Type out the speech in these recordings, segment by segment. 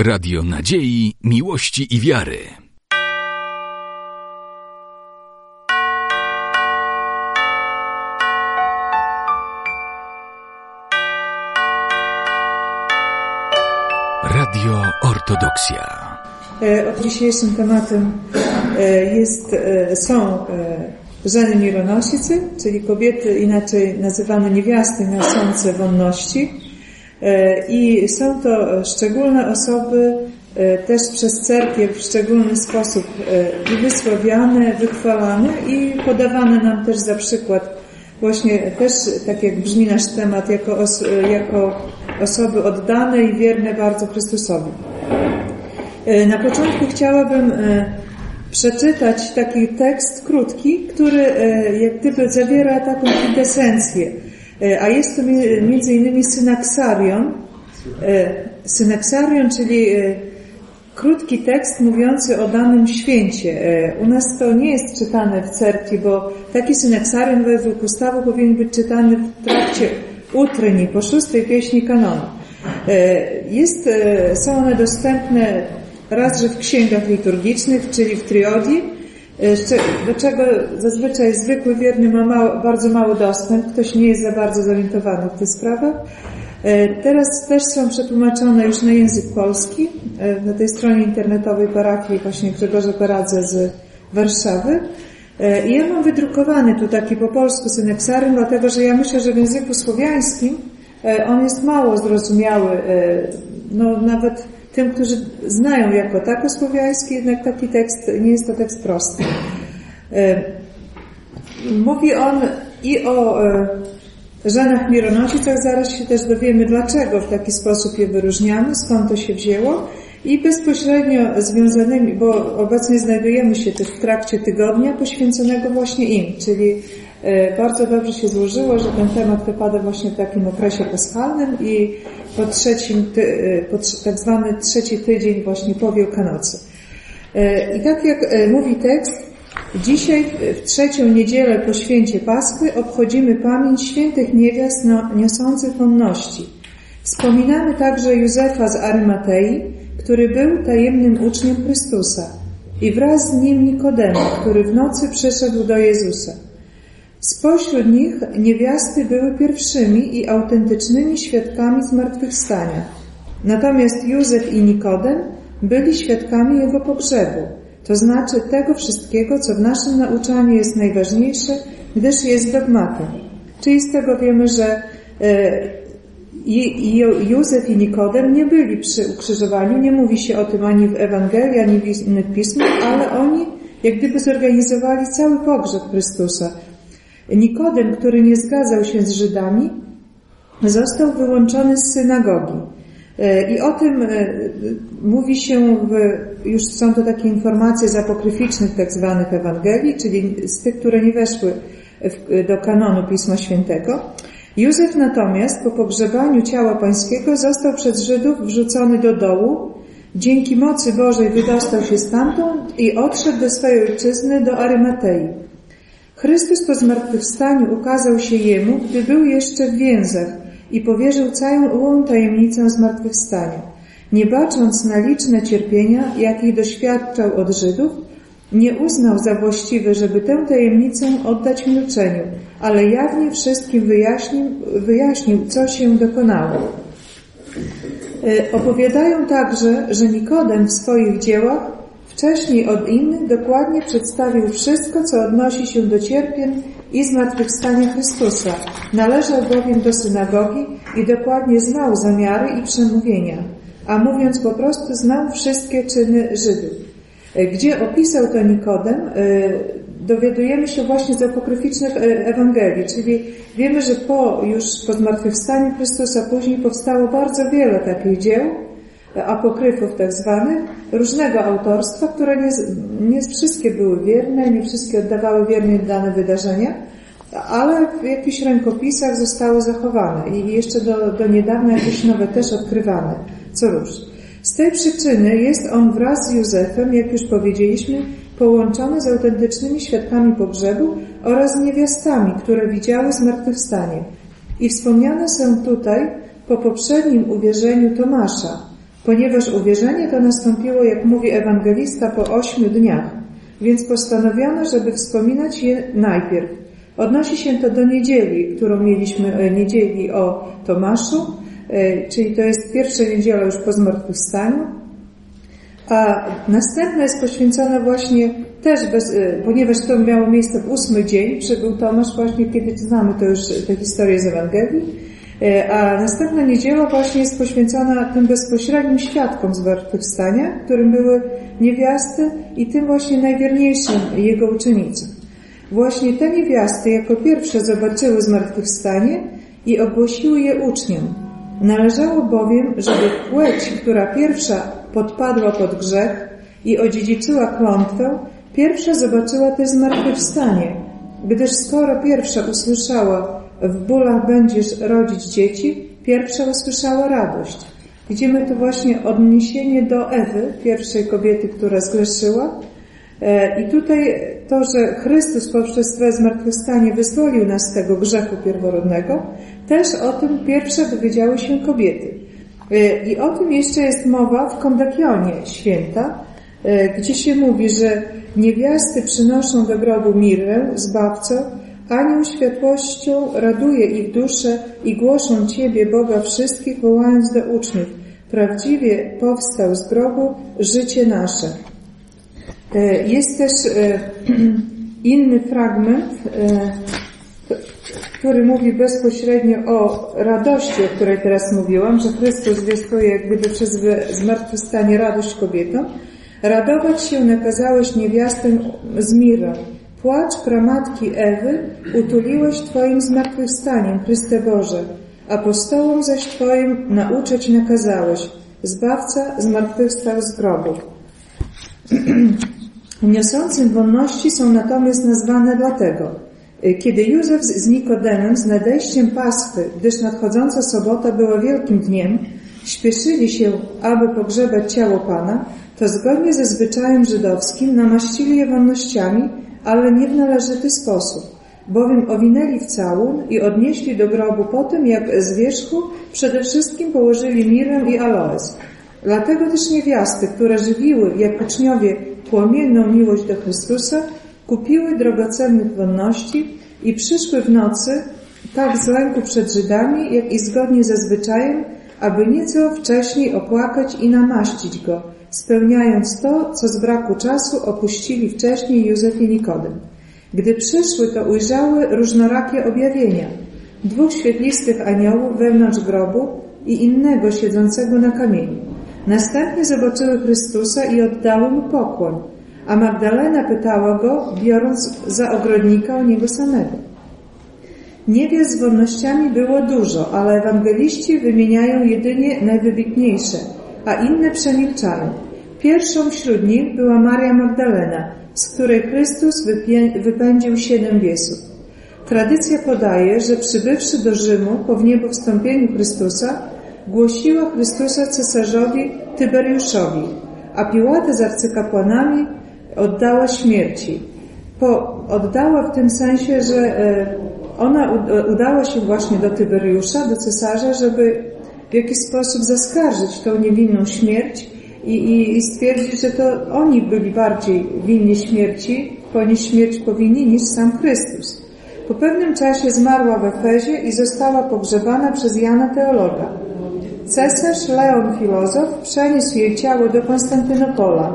Radio Nadziei, Miłości i Wiary. Radio Ortodoksja. Dzisiejszym tematem są żeny mironosicy, czyli kobiety inaczej nazywane niewiasty niosące wonności. I są to szczególne osoby, też przez cerkiew w szczególny sposób i wysławiane, wychwalane i podawane nam też za przykład. Właśnie też, tak jak brzmi nasz temat, jako osoby oddane i wierne bardzo Chrystusowi. Na początku chciałabym przeczytać taki tekst krótki, który jak gdyby zawiera taką kwintesencję. A jest to między innymi synaksarion. Synaksarion, czyli krótki tekst mówiący o danym święcie. U nas to nie jest czytane w cerkwi, bo taki synaksarion według ustawy powinien być czytany w trakcie utryni, po 6. pieśni kanonu. Są one dostępne raz, że w księgach liturgicznych, czyli w triodii, do czego zazwyczaj zwykły wierny ma bardzo mały dostęp, ktoś nie jest za bardzo zorientowany w tych sprawach. Teraz też są przetłumaczone już na język polski na tej stronie internetowej parafii właśnie Grzegorza Peradze z Warszawy. I ja mam wydrukowany tu taki po polsku synaksarium, dlatego że ja myślę, że w języku słowiańskim on jest mało zrozumiały, nawet tym, którzy znają jako tako słowiański, jednak taki tekst, nie jest to tekst prosty. Mówi on i o żenach mironosicach, zaraz się też dowiemy, dlaczego w taki sposób je wyróżniamy, skąd to się wzięło, i bezpośrednio związanymi, bo obecnie znajdujemy się też w trakcie tygodnia poświęconego właśnie im, czyli bardzo dobrze się złożyło, że ten temat wypada właśnie w takim okresie paschalnym i po tak zwany trzeci tydzień właśnie po Wielkanocy. I tak jak mówi tekst, dzisiaj w trzecią niedzielę po święcie Paschy obchodzimy pamięć świętych niewiast niosących wonności. Wspominamy także Józefa z Arymatei, który był tajemnym uczniem Chrystusa, i wraz z nim Nikodema, który w nocy przyszedł do Jezusa. Spośród nich niewiasty były pierwszymi i autentycznymi świadkami zmartwychwstania. Natomiast Józef i Nikodem byli świadkami jego pogrzebu, to znaczy tego wszystkiego, co w naszym nauczaniu jest najważniejsze, gdyż jest dogmatem. Czyli z tego wiemy, że Józef i Nikodem nie byli przy ukrzyżowaniu, nie mówi się o tym ani w Ewangelii, ani w innych pismach, ale oni jak gdyby zorganizowali cały pogrzeb Chrystusa. Nikodem, który nie zgadzał się z Żydami, został wyłączony z synagogi. I o tym mówi się, już są to takie informacje z apokryficznych tak zwanych Ewangelii, czyli z tych, które nie weszły do kanonu Pisma Świętego. Józef natomiast po pogrzebaniu ciała pańskiego został przez Żydów wrzucony do dołu. Dzięki mocy Bożej wydostał się stamtąd i odszedł do swojej ojczyzny, do Arymatei. Chrystus po zmartwychwstaniu ukazał się jemu, gdy był jeszcze w więzach, i powierzył całą tajemnicę zmartwychwstania. Nie bacząc na liczne cierpienia, jakich doświadczał od Żydów, nie uznał za właściwe, żeby tę tajemnicę oddać milczeniu, ale jawnie wszystkim wyjaśnił, co się dokonało. Opowiadają także, że Nikodem w swoich dziełach wcześniej od innych dokładnie przedstawił wszystko, co odnosi się do cierpień i zmartwychwstania Chrystusa. Należał bowiem do synagogi i dokładnie znał zamiary i przemówienia, a mówiąc po prostu znał wszystkie czyny Żydów. Gdzie opisał to Nikodem, dowiadujemy się właśnie z apokryficznych Ewangelii, czyli wiemy, że po zmartwychwstaniu Chrystusa później powstało bardzo wiele takich dzieł, apokryfów tak zwanych, różnego autorstwa, które nie wszystkie były wierne, nie wszystkie oddawały wiernie dane wydarzenia, ale w jakichś rękopisach zostały zachowane i jeszcze do niedawna jakieś nowe też odkrywane, co róż. Z tej przyczyny jest on wraz z Józefem, jak już powiedzieliśmy, połączony z autentycznymi świadkami pogrzebu oraz niewiastami, które widziały zmartwychwstanie. I wspomniane są tutaj po poprzednim uwierzeniu Tomasza, ponieważ uwierzenie to nastąpiło, jak mówi ewangelista, po 8 dniach, więc postanowiono, żeby wspominać je najpierw. Odnosi się to do niedzieli, którą mieliśmy, niedzieli o Tomaszu, czyli to jest pierwsza niedziela już po zmartwychwstaniu, a następna jest poświęcona właśnie też, ponieważ to miało miejsce w 8 dzień, przybył Tomasz właśnie, kiedy znamy to już tę historię z Ewangelii, a następna niedziela właśnie jest poświęcona tym bezpośrednim świadkom zmartwychwstania, którym były niewiasty i tym właśnie najwierniejszym jego uczennicom. Właśnie te niewiasty jako pierwsze zobaczyły zmartwychwstanie i ogłosiły je uczniom. Należało bowiem, żeby płeć, która pierwsza podpadła pod grzech i odziedziczyła klątwę, pierwsza zobaczyła też zmartwychwstanie, gdyż skoro pierwsza usłyszała: w bólach będziesz rodzić dzieci, pierwsza usłyszała radość. Widzimy tu właśnie odniesienie do Ewy, pierwszej kobiety, która zgrzeszyła. I tutaj to, że Chrystus poprzez swe zmartwychwstanie wyzwolił nas z tego grzechu pierworodnego, też o tym pierwsze dowiedziały się kobiety. I o tym jeszcze jest mowa w Kondakionie święta, gdzie się mówi, że niewiasty przynoszą do grobu mirrę, zbawco, anioł światłością raduje ich duszę i głoszą Ciebie, Boga wszystkich, wołając do uczniów: prawdziwie powstał z grobu życie nasze. Jest też inny fragment, który mówi bezpośrednio o radości, o której teraz mówiłam, że Chrystus zwiastuje jak gdyby przez zmartwychwstanie radość kobietom. Radować się nakazałeś niewiastę z mirą. Płacz pramatki Ewy utuliłeś Twoim zmartwychwstaniem, Chryste Boże. Apostołom zaś Twoim nauczać nakazałeś. Zbawca zmartwychwstał z grobu. Niosącym wonności są natomiast nazwane dlatego: kiedy Józef z Nikodemem z nadejściem Paschy, gdyż nadchodząca sobota była wielkim dniem, śpieszyli się, aby pogrzebać ciało Pana, to zgodnie ze zwyczajem żydowskim namaścili je wonnościami, ale nie w należyty sposób, bowiem owinęli w całun i odnieśli do grobu po tym, jak z wierzchu przede wszystkim położyli mirrę i aloes. Dlatego też niewiasty, które żywiły jak uczniowie płomienną miłość do Chrystusa, kupiły drogocennych wonności i przyszły w nocy, tak z lęku przed Żydami, jak i zgodnie ze zwyczajem, aby nieco wcześniej opłakać i namaścić go, spełniając to, co z braku czasu opuścili wcześniej Józef i Nikodem. Gdy przyszły, to ujrzały różnorakie objawienia: 2 świetlistych aniołów wewnątrz grobu i innego siedzącego na kamieniu. Następnie zobaczyły Chrystusa i oddały mu pokłon, a Magdalena pytała go, biorąc za ogrodnika o niego samego. Niewiast z wonnościami było dużo, ale ewangeliści wymieniają jedynie najwybitniejsze, a inne przemilczają. Pierwszą wśród nich była Maria Magdalena, z której Chrystus wypędził 7 biesów. Tradycja podaje, że przybywszy do Rzymu po wniebowstąpieniu Chrystusa, głosiła Chrystusa cesarzowi Tyberiuszowi, a Piłata z arcykapłanami oddała śmierci. Oddała w tym sensie, że ona udała się właśnie do Tyberiusza, do cesarza, żeby w jakiś sposób zaskarżyć tą niewinną śmierć i stwierdzić, że to oni byli bardziej winni śmierci, ponieść śmierć powinni niż sam Chrystus. Po pewnym czasie zmarła w Efezie i została pogrzebana przez Jana Teologa. Cesarz Leon Filozof przeniósł jej ciało do Konstantynopola.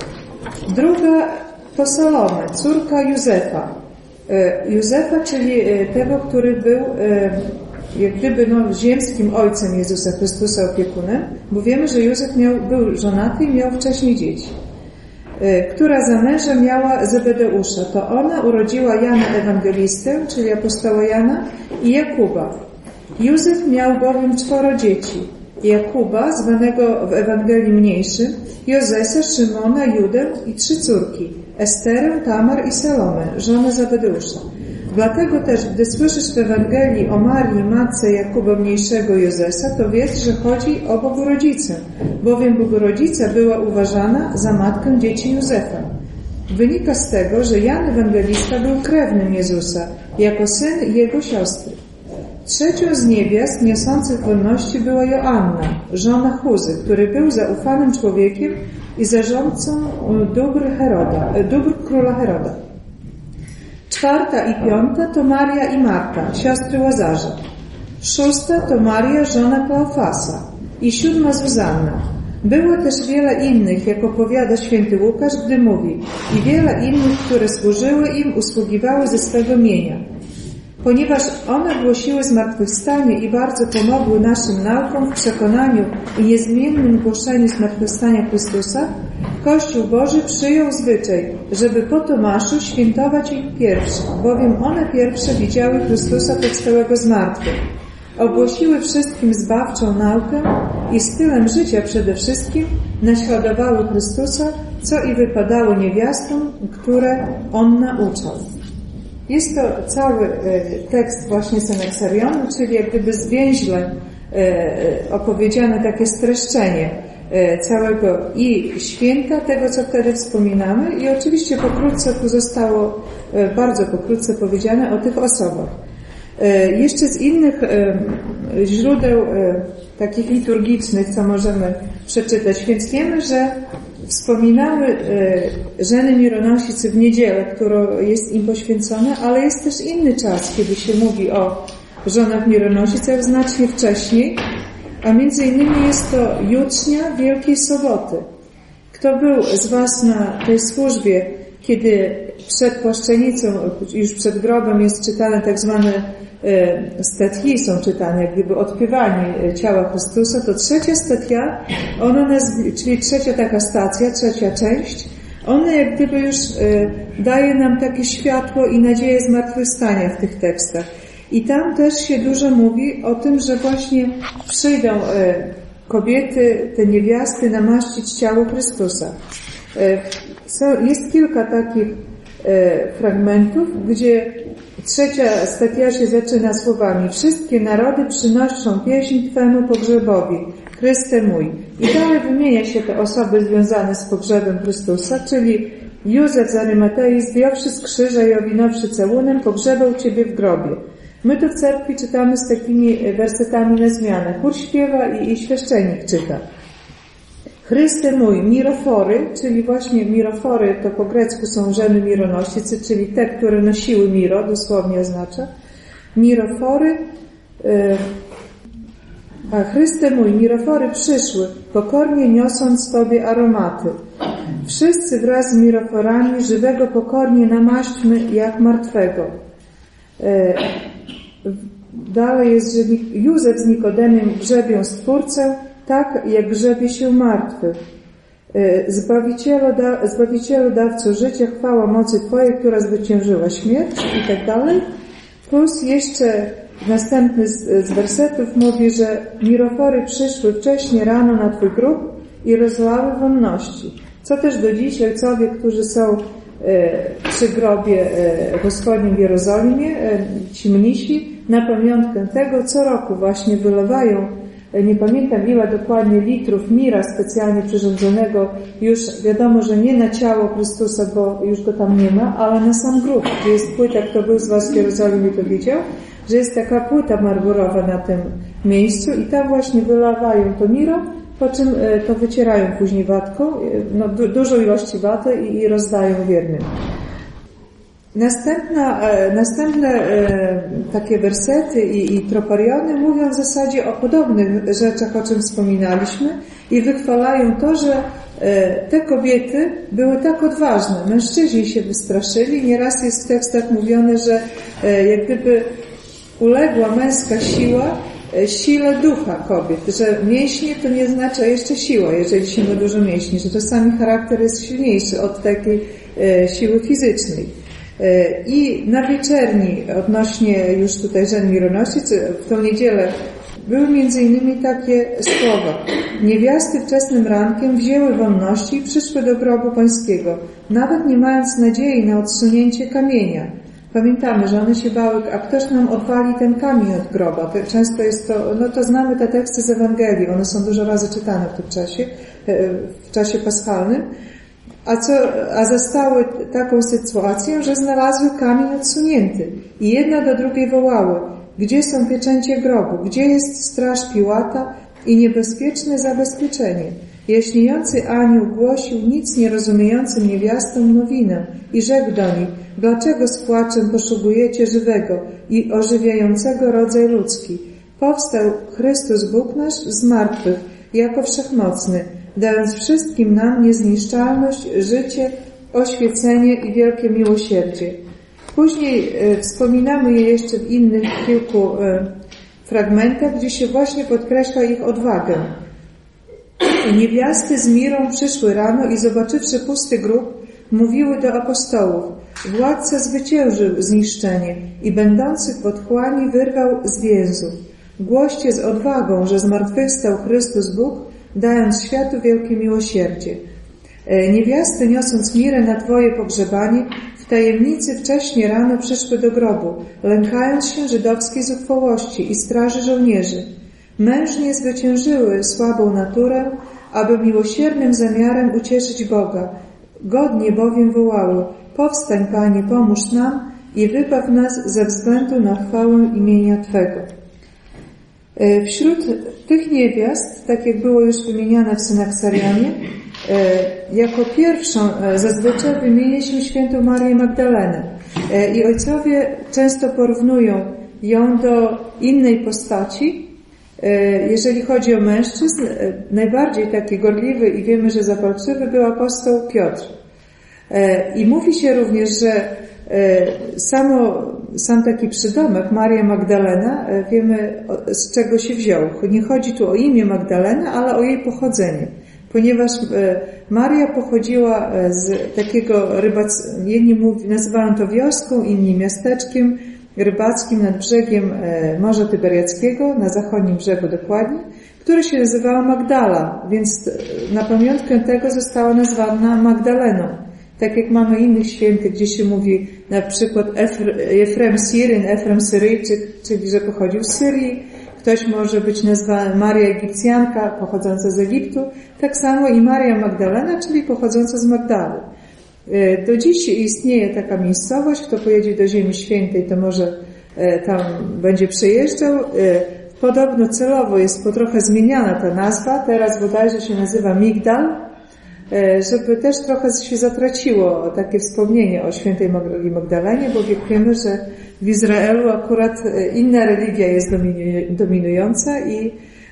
Druga to Salome, córka Józefa. Józefa, czyli tego, który był jak gdyby ziemskim ojcem Jezusa Chrystusa, opiekunem, bo wiemy, że Józef był żonaty i miał wcześniej dzieci. Która za męża miała Zebedeusza. To ona urodziła Jana Ewangelistę, czyli apostoła Jana, i Jakuba. Józef miał bowiem 4 dzieci. Jakuba, zwanego w Ewangelii mniejszym, Jozesa, Szymona, Judę i 3 córki: Esterę, Tamar i Salomę, żonę Zebedeusza. Dlatego też, gdy słyszysz w Ewangelii o Marii, matce Jakuba mniejszego Jozesa, to wiedz, że chodzi o Bogorodzicę, bowiem Bogorodzica była uważana za matkę dzieci Józefa. Wynika z tego, że Jan Ewangelista był krewnym Jezusa, jako syn jego siostry. Trzecią z niewiast niosących wolności była Joanna, żona Chuzy, który był zaufanym człowiekiem i zarządcą dóbr króla Heroda. Czwarta i piąta to Maria i Marta, siostry Łazarza. Szósta to Maria, żona Kleofasa. I siódma Zuzanna. Było też wiele innych, jak opowiada święty Łukasz, gdy mówi, i wiele innych, które służyły im, usługiwały ze swego mienia. Ponieważ one głosiły zmartwychwstanie i bardzo pomogły naszym naukom w przekonaniu i niezmiennym głoszeniu zmartwychwstania Chrystusa, Kościół Boży przyjął zwyczaj, żeby po Tomaszu świętować ich pierwszy, bowiem one pierwsze widziały Chrystusa powstałego z martwych. Ogłosiły wszystkim zbawczą naukę i stylem życia przede wszystkim naśladowały Chrystusa, co i wypadało niewiastom, które On nauczał. Jest to cały tekst właśnie Synaksarionu, czyli jak gdyby zwięźle opowiedziane takie streszczenie całego i święta, tego co wtedy wspominamy i oczywiście pokrótce tu zostało bardzo pokrótce powiedziane o tych osobach. Jeszcze z innych źródeł takich liturgicznych, co możemy przeczytać, więc wiemy, że wspominamy żeny Mironosicy w niedzielę, która jest im poświęcona, ale jest też inny czas, kiedy się mówi o żonach Mironosicach znacznie wcześniej, a między innymi jest to jucznia Wielkiej Soboty. Kto był z Was na tej służbie, kiedy przed płaszczenicą, już przed grobem jest czytane tak zwane statki, są czytane, jak gdyby odpiewanie ciała Chrystusa, to trzecia statia, czyli trzecia taka stacja, trzecia część, ona jak gdyby już daje nam takie światło i nadzieję zmartwychwstania w tych tekstach. I tam też się dużo mówi o tym, że właśnie przyjdą kobiety, te niewiasty namaścić ciało Chrystusa. Jest kilka takich fragmentów, gdzie trzecia statia się zaczyna słowami: wszystkie narody przynoszą pieśń Twemu pogrzebowi, Chryste mój. I dalej wymienia się te osoby związane z pogrzebem Chrystusa, czyli Józef z Arymatei, zdjąwszy z krzyża i owinąwszy całunem, pogrzebał Ciebie w grobie. My to w cerkwi czytamy z takimi wersetami na zmianę. Chór śpiewa i świeszczenik czyta. Chryste mój, mirofory, czyli właśnie mirofory to po grecku są żeny Mironosicy, czyli te, które nosiły miro, dosłownie oznacza. Mirofory, a Chryste mój, mirofory przyszły, pokornie niosąc Tobie aromaty. Wszyscy wraz z miroforami żywego pokornie namaśćmy jak martwego. Dalej jest, że Józef z Nikodemem grzebią Stwórcę, tak jak grzebie się martwy. Zbawicielu dawco życia, chwała mocy Twojej, która zwyciężyła śmierć i tak dalej. Plus jeszcze następny z wersetów mówi, że mirofory przyszły wcześnie rano na Twój grób i rozlały wonności. Co też do dziś ojcowie, którzy są przy grobie Gospodnim w Jerozolimie, ci mnisi, na pamiątkę tego co roku właśnie wylewają, nie pamiętam ile dokładnie litrów mira specjalnie przyrządzonego, już wiadomo, że nie na ciało Chrystusa, bo już go tam nie ma, ale na sam grób, gdzie jest płyta, kto był z Was w Jerozolimie, to widział, że jest taka płyta marmurowa na tym miejscu i tam właśnie wylewają to miro, po czym to wycierają później watką, dużą ilości waty i rozdają wiernym. Następne takie wersety i tropariony mówią w zasadzie o podobnych rzeczach, o czym wspominaliśmy i wychwalają to, że te kobiety były tak odważne. Mężczyźni się wystraszyli. Nieraz jest w tekstach mówione, że jak gdyby uległa męska siła sile ducha kobiet, że mięśnie to nie oznacza jeszcze siła, jeżeli się ma dużo mięśni, że czasami charakter jest silniejszy od takiej siły fizycznej. I na wieczerni, odnośnie już tutaj żen Mironosicy, w tą niedzielę były między innymi takie słowa. Niewiasty wczesnym rankiem wzięły wonności i przyszły do grobu pańskiego, nawet nie mając nadziei na odsunięcie kamienia. Pamiętamy, że one się bały, a ktoś nam odwali ten kamień od groba. Często jest to, to znamy te teksty z Ewangelii, one są dużo razy czytane w tym czasie, w czasie paschalnym. A zastały taką sytuację, że znalazły kamień odsunięty i jedna do drugiej wołały: Gdzie są pieczęcie grobu? Gdzie jest straż Piłata i niebezpieczne zabezpieczenie? Jaśniejący anioł głosił nic nierozumiejącym niewiastom nowinę i rzekł do nich: dlaczego z płaczem poszukujecie żywego i ożywiającego rodzaj ludzki? Powstał Chrystus Bóg nasz z martwych, jako wszechmocny, dając wszystkim nam niezniszczalność, życie, oświecenie i wielkie miłosierdzie. Później wspominamy je jeszcze w innych kilku fragmentach, gdzie się właśnie podkreśla ich odwagę. Niewiasty z Mirą przyszły rano i zobaczywszy pusty grób, mówiły do apostołów: władca zwyciężył zniszczenie i będących w otchłani wyrwał z więzów. Głoście z odwagą, że zmartwychwstał Chrystus Bóg, dając światu wielkie miłosierdzie. Niewiasty, niosąc Mirę na dwoje pogrzebanie, w tajemnicy wcześnie rano przyszły do grobu, lękając się żydowskiej zuchwałości i straży żołnierzy. Mężnie zwyciężyły słabą naturę, aby miłosiernym zamiarem ucieszyć Boga. Godnie bowiem wołały: powstań, Panie, pomóż nam i wybaw nas ze względu na chwałę imienia Twego. Wśród tych niewiast, tak jak było już wymieniane w Synaksarianie, jako pierwszą zazwyczaj wymienia się świętą Marię Magdalenę. I ojcowie często porównują ją do innej postaci. Jeżeli chodzi o mężczyzn, najbardziej taki gorliwy i wiemy, że zapalczywy był apostoł Piotr. I mówi się również, że sam taki przydomek Maria Magdalena, wiemy z czego się wziął. Nie chodzi tu o imię Magdalena, ale o jej pochodzenie. Ponieważ Maria pochodziła z takiego jedni nazywają to wioską, inni miasteczkiem rybackim nad brzegiem Morza Tyberiackiego, na zachodnim brzegu dokładnie, które się nazywało Magdala, więc na pamiątkę tego została nazwana Magdaleną. Tak jak mamy innych świętych, gdzie się mówi na przykład Efrem Syryn, Efrem Syryjczyk, czyli że pochodził z Syrii. Ktoś może być nazwany Maria Egipcjanka, pochodząca z Egiptu. Tak samo i Maria Magdalena, czyli pochodząca z Magdały. Do dziś istnieje taka miejscowość. Kto pojedzie do Ziemi Świętej, to może tam będzie przejeżdżał. Podobno celowo jest trochę zmieniana ta nazwa. Teraz bodajże się nazywa Migdal, żeby też trochę się zatraciło takie wspomnienie o świętej Magdalenie, bo wiemy, że w Izraelu akurat inna religia jest dominująca i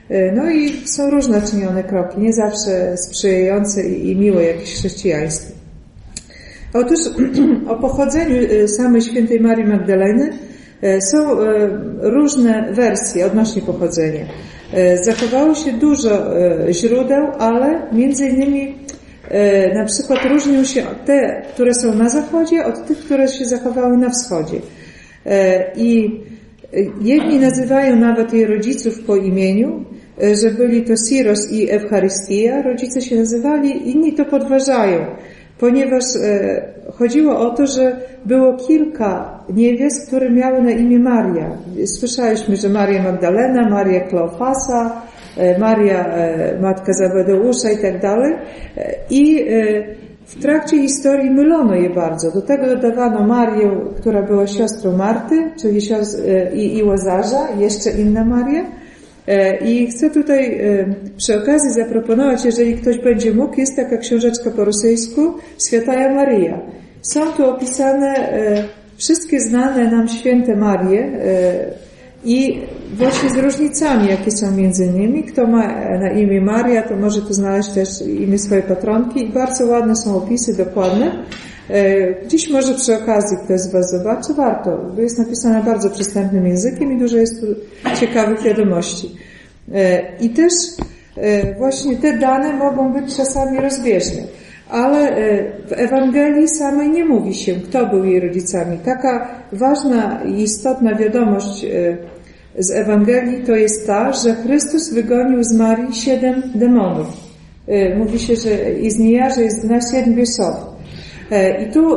są różne czynione kroki, nie zawsze sprzyjające i miłe jakieś chrześcijaństwo. Otóż o pochodzeniu samej świętej Marii Magdaleny są różne wersje odnośnie pochodzenia. Zachowało się dużo źródeł, ale między innymi na przykład różnią się te, które są na zachodzie, od tych, które się zachowały na wschodzie. I jedni nazywają nawet jej rodziców po imieniu, że byli to Syros i Ewcharystia, rodzice się nazywali, inni to podważają, ponieważ chodziło o to, że było kilka niewiast, które miały na imię Maria. Słyszeliśmy, że Maria Magdalena, Maria Kleofasa, Maria Matka Zebedeusza i tak dalej. I w trakcie historii mylono je bardzo. Do tego dodawano Marię, która była siostrą Marty, czyli i Łazarza, i jeszcze inna Maria. I chcę tutaj przy okazji zaproponować, jeżeli ktoś będzie mógł, jest taka książeczka po rosyjsku Święta Maria. Są tu opisane wszystkie znane nam święte Marie i właśnie z różnicami, jakie są między nimi. Kto ma na imię Maria, to może tu znaleźć też imię swojej patronki i bardzo ładne są opisy, dokładne. Gdzieś może przy okazji ktoś z Was zobaczy, warto, bo jest napisane bardzo przystępnym językiem i dużo jest tu ciekawych wiadomości. I też właśnie te dane mogą być czasami rozbieżne, ale w Ewangelii samej nie mówi się, kto był jej rodzicami. Taka ważna i istotna wiadomość z Ewangelii to jest ta, że Chrystus wygonił z Marii 7 demonów. Mówi się, że że jest 7 biesów. I tu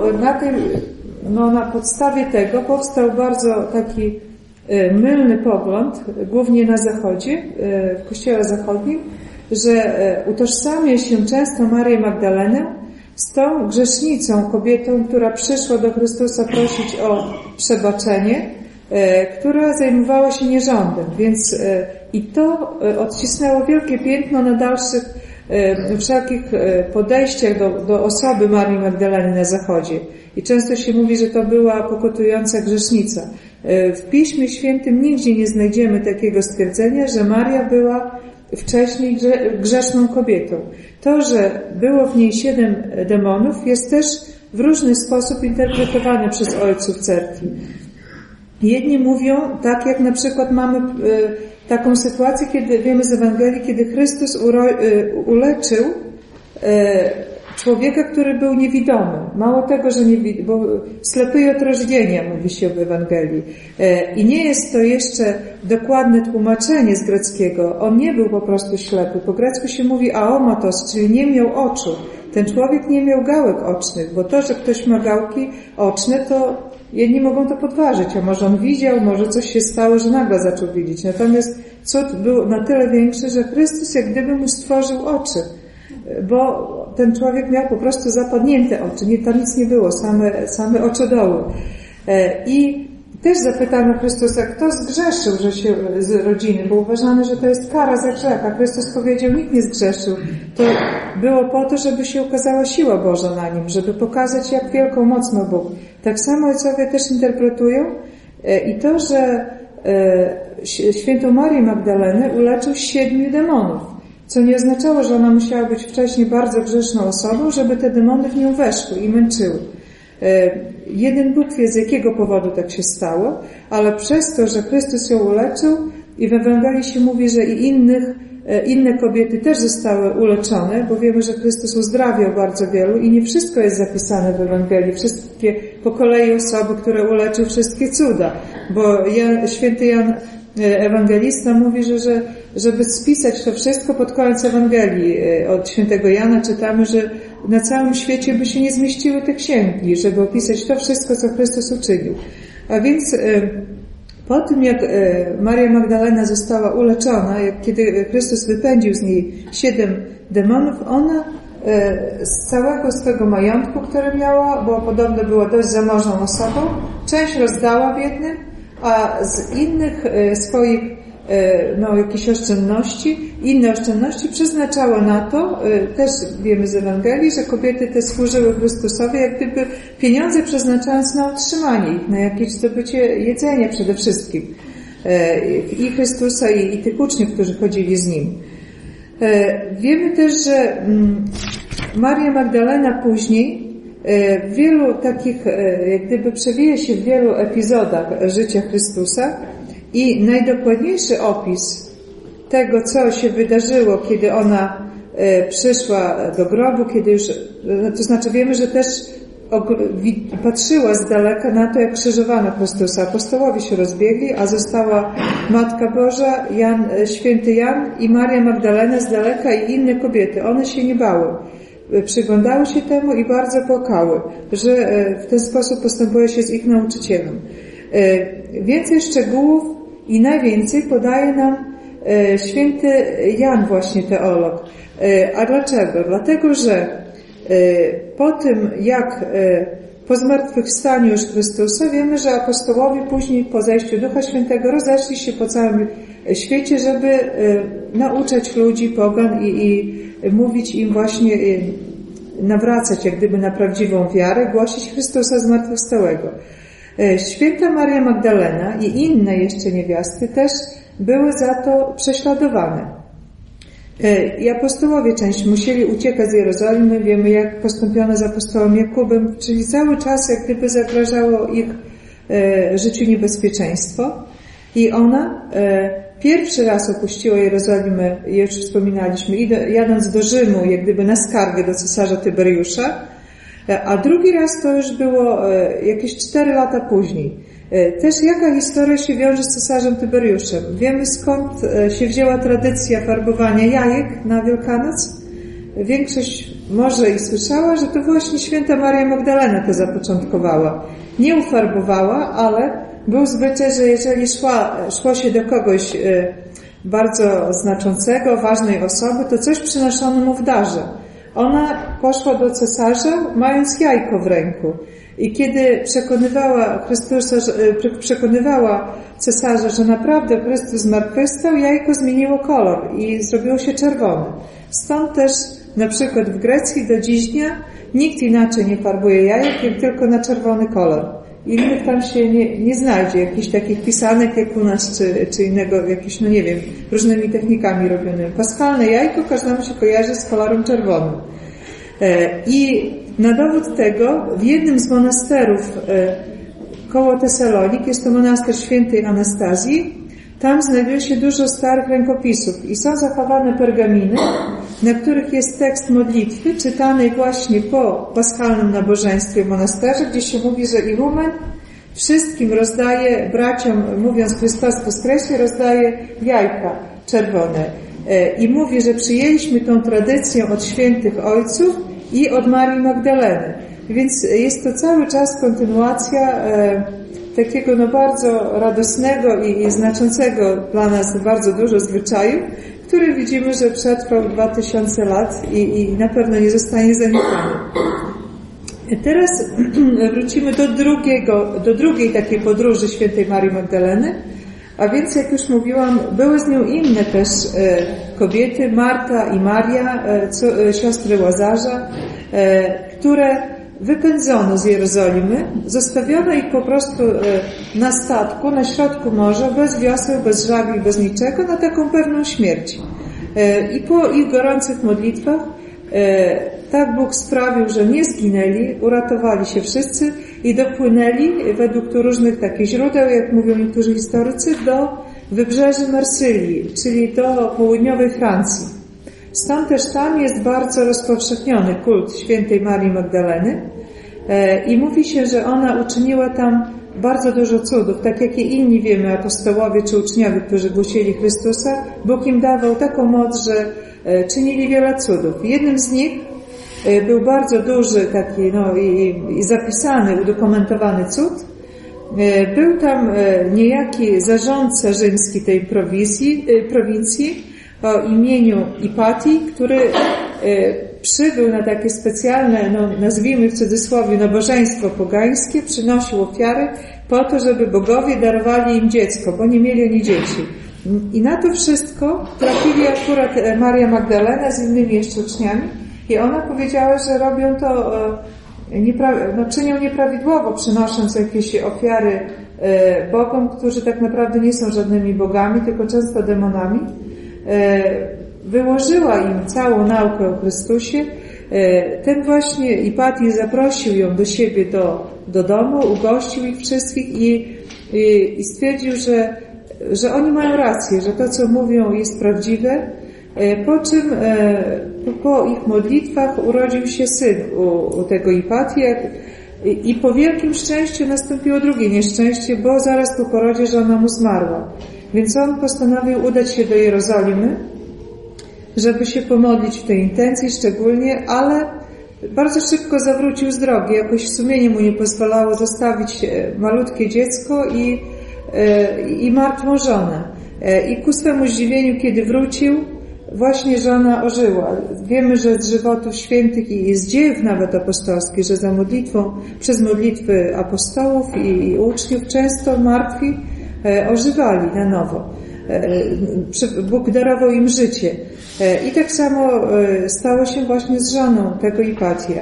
na podstawie tego powstał bardzo taki mylny pogląd, głównie na zachodzie, w kościele zachodnim, że utożsamia się często Marię Magdalenę z tą grzesznicą, kobietą, która przyszła do Chrystusa prosić o przebaczenie, która zajmowała się nierządem, więc i to odcisnęło wielkie piętno na dalszych wszelkich podejściach do osoby Marii Magdaleny na Zachodzie. I często się mówi, że to była pokutująca grzesznica. W Piśmie Świętym nigdzie nie znajdziemy takiego stwierdzenia, że Maria była wcześniej grzeszną kobietą. To, że było w niej 7 demonów, jest też w różny sposób interpretowane przez ojców cerkwi. Jedni mówią, tak jak na przykład mamy taką sytuację, kiedy wiemy z Ewangelii, kiedy Chrystus uleczył człowieka, który był niewidomy. Mało tego, że bo ślepy i otrożnienia mówi się w Ewangelii. I nie jest to jeszcze dokładne tłumaczenie z greckiego. On nie był po prostu ślepy. Po grecku się mówi aomatos, czyli nie miał oczu. Ten człowiek nie miał gałek ocznych, bo to, że ktoś ma gałki oczne, to jedni mogą to podważyć, a może on widział, może coś się stało, że nagle zaczął widzieć. Natomiast cud był na tyle większy, że Chrystus jak gdyby mu stworzył oczy, bo ten człowiek miał po prostu zapadnięte oczy, tam nic nie było, same oczodoły. I też zapytano Chrystusa, kto zgrzeszył że się z rodziny, bo uważano, że to jest kara za grzech, a Chrystus powiedział, nikt nie zgrzeszył. To było po to, żeby się ukazała siła Boża na nim, żeby pokazać, jak wielką moc ma Bóg. Tak samo ojcowie też interpretują i to, że świętą Marię Magdalenę uleczył 7 demonów, co nie oznaczało, że ona musiała być wcześniej bardzo grzeszną osobą, żeby te demony w nią weszły i męczyły. Jeden Bóg wie, z jakiego powodu tak się stało, ale przez to, że Chrystus ją uleczył i w Ewangelii się mówi, że i inne kobiety też zostały uleczone, bo wiemy, że Chrystus uzdrawiał bardzo wielu i nie wszystko jest zapisane w Ewangelii. Wszystkie po kolei osoby, które uleczył, wszystkie cuda, bo święty Jan Ewangelista mówi, że żeby spisać to wszystko pod koniec Ewangelii od świętego Jana czytamy, że na całym świecie by się nie zmieściły te księgi, żeby opisać to wszystko, co Chrystus uczynił. A więc po tym, jak Maria Magdalena została uleczona, kiedy Chrystus wypędził z niej 7 demonów, ona z całego swego majątku, który miała, bo podobno była dość zamożną osobą, część rozdała biednym, a z innych swoich jakieś oszczędności, inne oszczędności przeznaczała na to, też wiemy z Ewangelii, że kobiety te służyły Chrystusowi, jak gdyby pieniądze przeznaczając na utrzymanie ich, na jakieś zdobycie jedzenia przede wszystkim. I Chrystusa, i tych uczniów, którzy chodzili z Nim. Wiemy też, że Maria Magdalena później w wielu takich, jak gdyby przewija się w wielu epizodach życia Chrystusa i najdokładniejszy opis tego, co się wydarzyło, kiedy ona przyszła do grobu, kiedy już, to znaczy wiemy, że też patrzyła z daleka na to, jak krzyżowano Chrystusa. Apostołowie się rozbiegli, a została Matka Boża, święty Jan i Maria Magdalena z daleka i inne kobiety. One się nie bały. Przyglądały się temu i bardzo płakały, że w ten sposób postępuje się z ich nauczycielem. Więcej szczegółów i najwięcej podaje nam święty Jan, właśnie teolog. A dlaczego? Dlatego, że po tym, jak po zmartwychwstaniu już Chrystusa, wiemy, że apostołowie później po zejściu Ducha Świętego rozeszli się po całym świecie, żeby nauczać ludzi pogan i mówić im właśnie, nawracać jak gdyby na prawdziwą wiarę, głosić Chrystusa zmartwychwstałego. Święta Maria Magdalena i inne jeszcze niewiasty też były za to prześladowane. I apostołowie część musieli uciekać z Jerozolimy. Wiemy, jak postąpiono z apostołem Jakubem, czyli cały czas jak gdyby zagrażało ich życiu niebezpieczeństwo. I ona pierwszy raz opuściła Jerozolimę, już wspominaliśmy, jadąc do Rzymu, jak gdyby na skargę do cesarza Tyberiusza, a drugi raz to już było jakieś 4 lata później. Też jaka historia się wiąże z cesarzem Tyberiuszem? Wiemy, skąd się wzięła tradycja farbowania jajek na Wielkanoc? Większość może i słyszała, że to właśnie święta Maria Magdalena to zapoczątkowała. Nie ufarbowała, ale był zwyczaj, że jeżeli szło się do kogoś bardzo znaczącego, ważnej osoby, to coś przynoszono mu w darze. Ona poszła do cesarza, mając jajko w ręku. I kiedy przekonywała cesarza, że naprawdę Chrystus zmartwychwstał, jajko zmieniło kolor i zrobiło się czerwone. Stąd też na przykład w Grecji do dziś dnia nikt inaczej nie farbuje jajek, jak tylko na czerwony kolor. Innych tam się nie znajdzie, jakichś takich pisanek jak u nas, czy innego, jakieś, no nie wiem, różnymi technikami robionymi. Paschalne jajko każdemu się kojarzy z kolorem czerwonym. I na dowód tego w jednym z monasterów koło Tesalonik, jest to monaster świętej Anastazji, tam znajduje się dużo starych rękopisów i są zachowane pergaminy, na których jest tekst modlitwy czytanej właśnie po paschalnym nabożeństwie w monasterze, gdzie się mówi, że ilumen wszystkim rozdaje, braciom, mówiąc Chrystus woskresie, rozdaje jajka czerwone. I mówi, że przyjęliśmy tą tradycję od świętych ojców i od Marii Magdaleny. Więc jest to cały czas kontynuacja takiego no bardzo radosnego i znaczącego dla nas bardzo dużo zwyczaju, który widzimy, że przetrwał 2000 lat i na pewno nie zostanie zanikany. Teraz wrócimy do drugiej takiej podróży świętej Marii Magdaleny, a więc jak już mówiłam, były z nią inne też kobiety, Marta i Maria, siostry Łazarza, które wypędzono z Jerozolimy, zostawiono ich po prostu na statku, na środku morza, bez wioseł, bez żagli, bez niczego, na taką pewną śmierć. I po ich gorących modlitwach tak Bóg sprawił, że nie zginęli, uratowali się wszyscy i dopłynęli, według różnych takich źródeł, jak mówią niektórzy historycy, do wybrzeży Marsylii, czyli do południowej Francji. Stąd też tam jest bardzo rozpowszechniony kult świętej Marii Magdaleny i mówi się, że ona uczyniła tam bardzo dużo cudów, tak jak i inni wiemy, apostołowie czy uczniowie, którzy głosili Chrystusa. Bóg im dawał taką moc, że czynili wiele cudów. Jednym z nich był bardzo duży taki i zapisany, udokumentowany cud. Był tam niejaki zarządca rzymski tej prowincji o imieniu Ipatii, który przybył na takie specjalne, nazwijmy w cudzysłowie, nabożeństwo pogańskie, przynosił ofiary po to, żeby bogowie darowali im dziecko, bo nie mieli oni dzieci. I na to wszystko trafili akurat Maria Magdalena z innymi jeszcze uczniami i ona powiedziała, że robią to, czynią nieprawidłowo, przynosząc jakieś ofiary bogom, którzy tak naprawdę nie są żadnymi bogami, tylko często demonami. Wyłożyła im całą naukę o Chrystusie. Ten właśnie Ipatii zaprosił ją do siebie do domu, ugościł ich wszystkich i stwierdził, że oni mają rację, że to, co mówią, jest prawdziwe. Po czym po ich modlitwach urodził się syn u tego Ipatii i po wielkim szczęściu nastąpiło drugie nieszczęście, bo zaraz po porodzie żona mu zmarła. Więc on postanowił udać się do Jerozolimy, żeby się pomodlić w tej intencji szczególnie, ale bardzo szybko zawrócił z drogi. Jakoś sumienie mu nie pozwalało zostawić malutkie dziecko i martwą żonę. I ku swemu zdziwieniu, kiedy wrócił, właśnie żona ożyła. Wiemy, że z żywotów świętych i z dziejów nawet apostolskich, że za modlitwą, przez modlitwy apostołów i uczniów często martwi ożywali na nowo. Bóg darował im życie. I tak samo stało się właśnie z żoną tego Ipatia.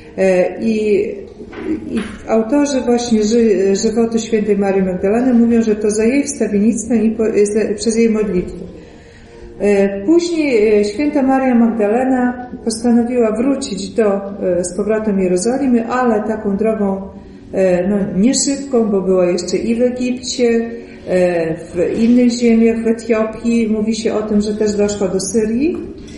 I autorzy właśnie żywotu świętej Marii Magdaleny mówią, że to za jej wstawiennictwem i przez jej modlitwę. Później święta Maria Magdalena postanowiła wrócić z powrotem Jerozolimy, ale taką drogą nie szybką, bo była jeszcze i w Egipcie, w innych ziemiach, w Etiopii. Mówi się o tym, że też doszła do Syrii.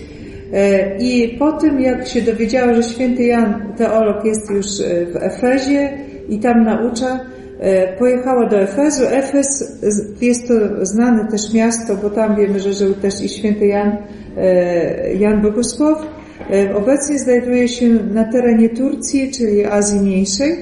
I po tym, jak się dowiedziała, że święty Jan, teolog, jest już w Efezie i tam naucza, pojechała do Efezu. Efez jest to znane też miasto, bo tam wiemy, że żył też i święty Jan Bogusław. Obecnie znajduje się na terenie Turcji, czyli Azji Mniejszej.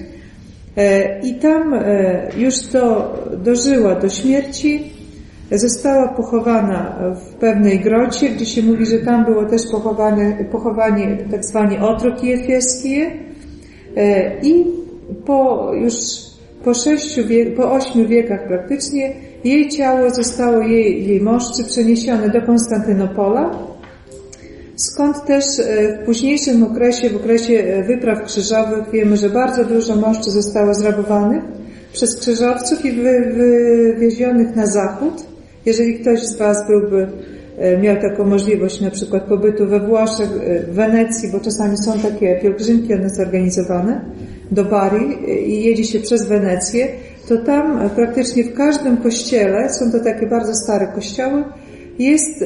I tam już dożyła do śmierci. Została pochowana w pewnej grocie, gdzie się mówi, że tam było też pochowanie tak zwani otroki efieskie. I po 8 wiekach praktycznie jej ciało zostało, jej moszczy przeniesione do Konstantynopola, skąd też w późniejszym okresie, w okresie wypraw krzyżowych wiemy, że bardzo dużo moszczy zostało zrabowanych przez krzyżowców i wywiezionych na zachód. Jeżeli ktoś z Was miał taką możliwość na przykład pobytu we Włoszech, w Wenecji, bo czasami są takie pielgrzymki one zorganizowane do Bari i jedzie się przez Wenecję, to tam praktycznie w każdym kościele, są to takie bardzo stare kościoły, jest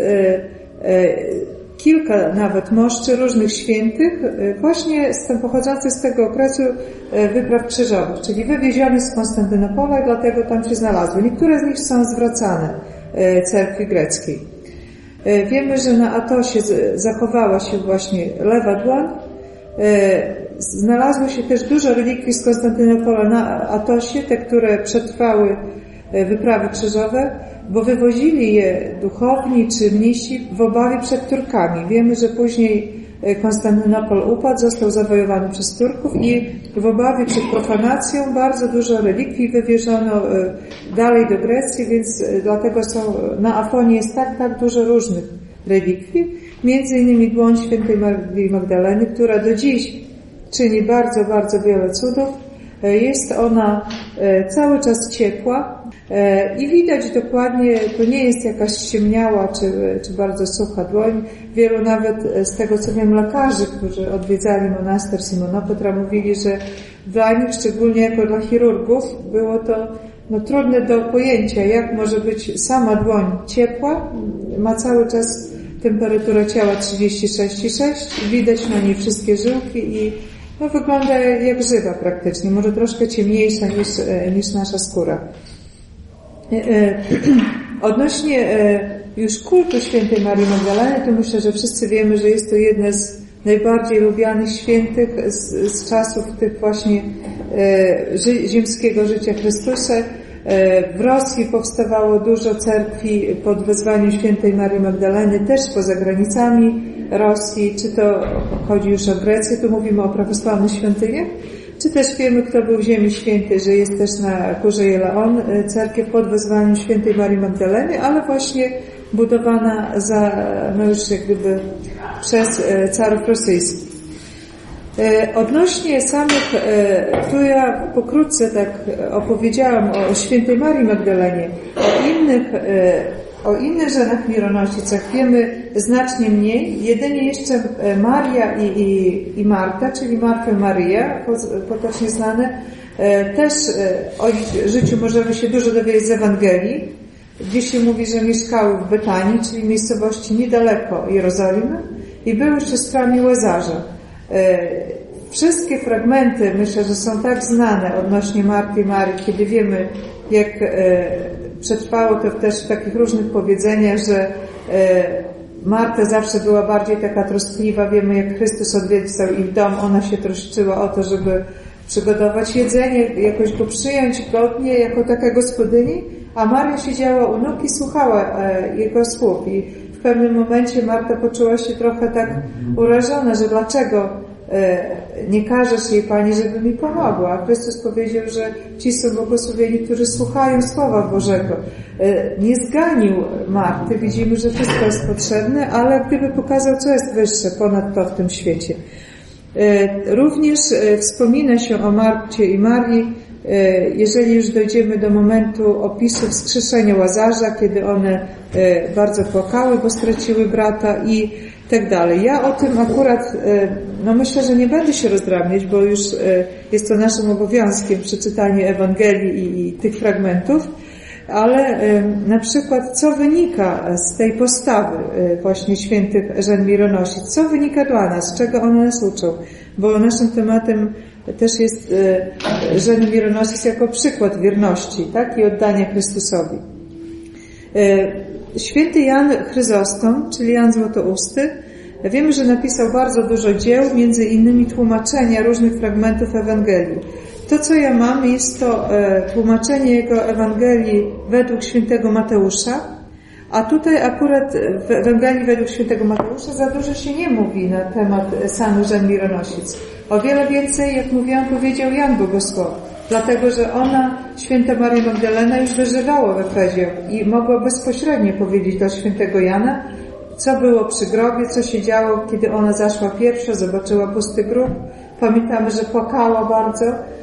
kilka nawet moszczy różnych świętych, właśnie pochodzących z tego okresu wypraw krzyżowych, czyli wywiezionych z Konstantynopola i dlatego tam się znalazły. Niektóre z nich są zwracane cerkwi greckiej. Wiemy, że na Atosie zachowała się właśnie lewa dłoń. Znalazło się też dużo relikwii z Konstantynopola na Atosie, te, które przetrwały wyprawy krzyżowe, bo wywozili je duchowni czy mnisi w obawie przed Turkami. Wiemy, że później Konstantynopol upadł, został zawojowany przez Turków i w obawie przed profanacją bardzo dużo relikwii wywieziono dalej do Grecji, więc dlatego na Afonie jest tak dużo różnych relikwii. Między innymi dłoń świętej Marii Magdaleny, która do dziś czyni bardzo, bardzo wiele cudów. Jest ona cały czas ciepła i widać dokładnie, to nie jest jakaś ściemniała czy bardzo sucha dłoń. Wielu nawet z tego co wiem lekarzy, którzy odwiedzali monaster Simonopetra, mówili, że dla nich, szczególnie jako dla chirurgów, było to trudne do pojęcia, jak może być sama dłoń ciepła, ma cały czas temperaturę ciała 36,6, widać na niej wszystkie żyłki i wygląda jak żywa praktycznie, może troszkę ciemniejsza niż nasza skóra. Odnośnie już kultu świętej Marii Magdaleny, to myślę, że wszyscy wiemy, że jest to jedna z najbardziej lubianych świętych z czasów tych właśnie ziemskiego życia Chrystusa. W Rosji powstawało dużo cerkwi pod wezwaniem świętej Marii Magdaleny, też poza granicami Rosji, czy to chodzi już o Grecję, tu mówimy o prawosławnych świątyniach, czy też wiemy, kto był w Ziemi Świętej, że jest też na Górze Jeleon cerkiew pod wezwaniem świętej Marii Magdaleny, ale właśnie budowana już jak gdyby przez carów rosyjskich. Odnośnie samych, tu ja pokrótce tak opowiedziałam o świętej Marii Magdalenie, o innych żonach mironosicach wiemy znacznie mniej, jedynie jeszcze Maria i Marta, czyli Marta i Maryja, potocznie znane, też o ich życiu możemy się dużo dowiedzieć z Ewangelii, gdzie się mówi, że mieszkały w Betanii, czyli miejscowości niedaleko Jerozolimy i były siostrami Łazarza. Wszystkie fragmenty, myślę, że są tak znane odnośnie Marty i Marii, kiedy wiemy, jak przetrwało to też w takich różnych powiedzeniach, że Marta zawsze była bardziej taka troskliwa. Wiemy, jak Chrystus odwiedzał ich dom, ona się troszczyła o to, żeby przygotować jedzenie, jakoś go przyjąć godnie jako taka gospodyni, a Maria siedziała u nóg i słuchała jego słów. I w pewnym momencie Marta poczuła się trochę tak urażona, że dlaczego nie każesz jej, Pani, żeby mi pomogła. A Chrystus powiedział, że ci są błogosławieni, którzy słuchają Słowa Bożego. Nie zganił Marty. Widzimy, że wszystko jest potrzebne, ale gdyby pokazał, co jest wyższe ponad to w tym świecie. Również wspomina się o Marcie i Marii, jeżeli już dojdziemy do momentu opisu wskrzeszenia Łazarza, kiedy one bardzo płakały, bo straciły brata i tak dalej. Ja o tym akurat, myślę, że nie będę się rozdrabniać, bo już jest to naszym obowiązkiem przeczytanie Ewangelii i tych fragmentów, ale na przykład co wynika z tej postawy właśnie świętych żon mironosic, co wynika dla nas, czego one nas uczą, bo naszym tematem też jest żony mironosic jako przykład wierności, tak, i oddania Chrystusowi. Święty Jan Chryzostom, czyli Jan Złotousty, wiemy, że napisał bardzo dużo dzieł, między innymi tłumaczenia różnych fragmentów Ewangelii. To, co ja mam, jest to tłumaczenie jego Ewangelii według świętego Mateusza, a tutaj akurat w Ewangelii według świętego Mateusza za dużo się nie mówi na temat samych żon mironosic. O wiele więcej, jak mówiłam, powiedział Jan Bogosław, dlatego że ona, święta Maria Magdalena, już dożywała w Efezie i mogła bezpośrednio powiedzieć do świętego Jana, co było przy grobie, co się działo, kiedy ona zaszła pierwsza, zobaczyła pusty grób. Pamiętamy, że płakała bardzo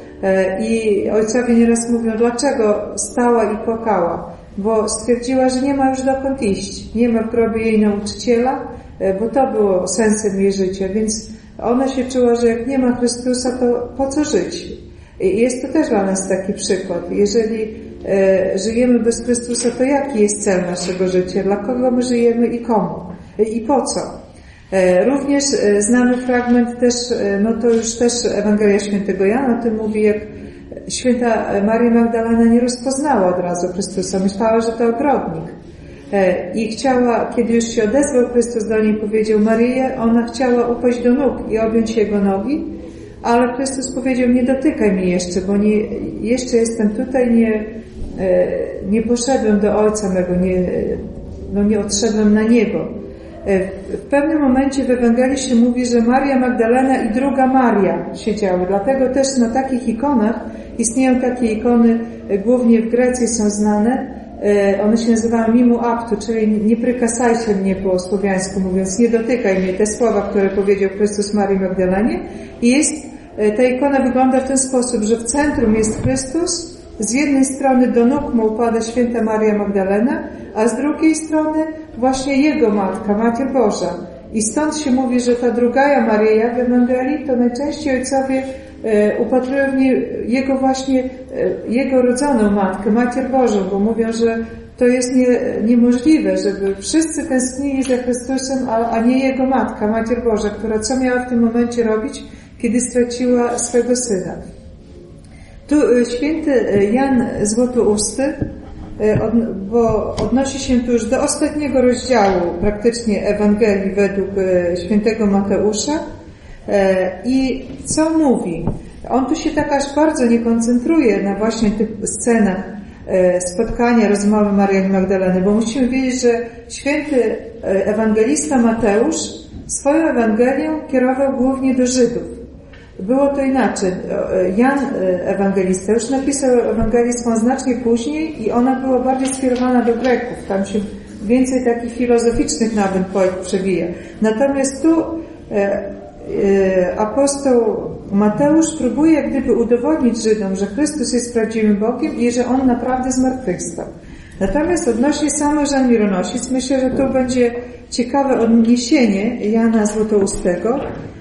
i ojcowie nieraz mówią, dlaczego stała i płakała, bo stwierdziła, że nie ma już dokąd iść, nie ma w grobie jej nauczyciela, bo to było sensem jej życia, więc ona się czuła, że jak nie ma Chrystusa, to po co żyć? I jest to też dla nas taki przykład. Jeżeli żyjemy bez Chrystusa, to jaki jest cel naszego życia? Dla kogo my żyjemy i komu? I po co? Również znamy fragment też, no to już też Ewangelia Świętego Jana o tym mówi, jak święta Maria Magdalena nie rozpoznała od razu Chrystusa. Myślała, że to ogrodnik. I chciała, kiedy już się odezwał Chrystus do niej, powiedział Maryję, ona chciała upaść do nóg i objąć Jego nogi, ale Chrystus powiedział, nie dotykaj mnie jeszcze, bo jeszcze jestem tutaj, nie poszedłem do Ojca mego, nie odszedłem na niebo. W pewnym momencie w Ewangelii się mówi, że Maria Magdalena i druga Maria siedziały. Dlatego też na takich ikonach istnieją takie ikony, głównie w Grecji są znane. One się nazywają mimu aptu, czyli nie prykasajcie mnie po słowiańsku mówiąc, nie dotykaj mnie, te słowa, które powiedział Chrystus Marii Magdalenie. I ta ikona wygląda w ten sposób, że w centrum jest Chrystus, z jednej strony do nóg mu upada święta Maria Magdalena, a z drugiej strony właśnie Jego Matka, Matka Boża. I stąd się mówi, że ta druga Maryja w Ewangelii, to najczęściej ojcowie upatrują w niej Jego rodzoną Matkę, Matkę Bożą, bo mówią, że to jest niemożliwe, żeby wszyscy tęsknili za Chrystusem, a nie Jego Matka, Matka Boża, która co miała w tym momencie robić, kiedy straciła swego Syna. Tu święty Jan Złotousty, bo odnosi się tu już do ostatniego rozdziału praktycznie Ewangelii według świętego Mateusza i co mówi? On tu się tak aż bardzo nie koncentruje na właśnie tych scenach spotkania, rozmowy Marii Magdaleny, bo musimy wiedzieć, że święty ewangelista Mateusz swoją Ewangelię kierował głównie do Żydów. Było to inaczej. Jan ewangelista już napisał Ewangelię swą znacznie później i ona była bardziej skierowana do Greków. Tam się więcej takich filozoficznych nawet poet przewija. Natomiast tu apostoł Mateusz próbuje jak gdyby udowodnić Żydom, że Chrystus jest prawdziwym Bogiem i że On naprawdę zmartwychwstał. Natomiast odnośnie samych Mironosic, myślę, że tu będzie ciekawe odniesienie Jana Złotoustego,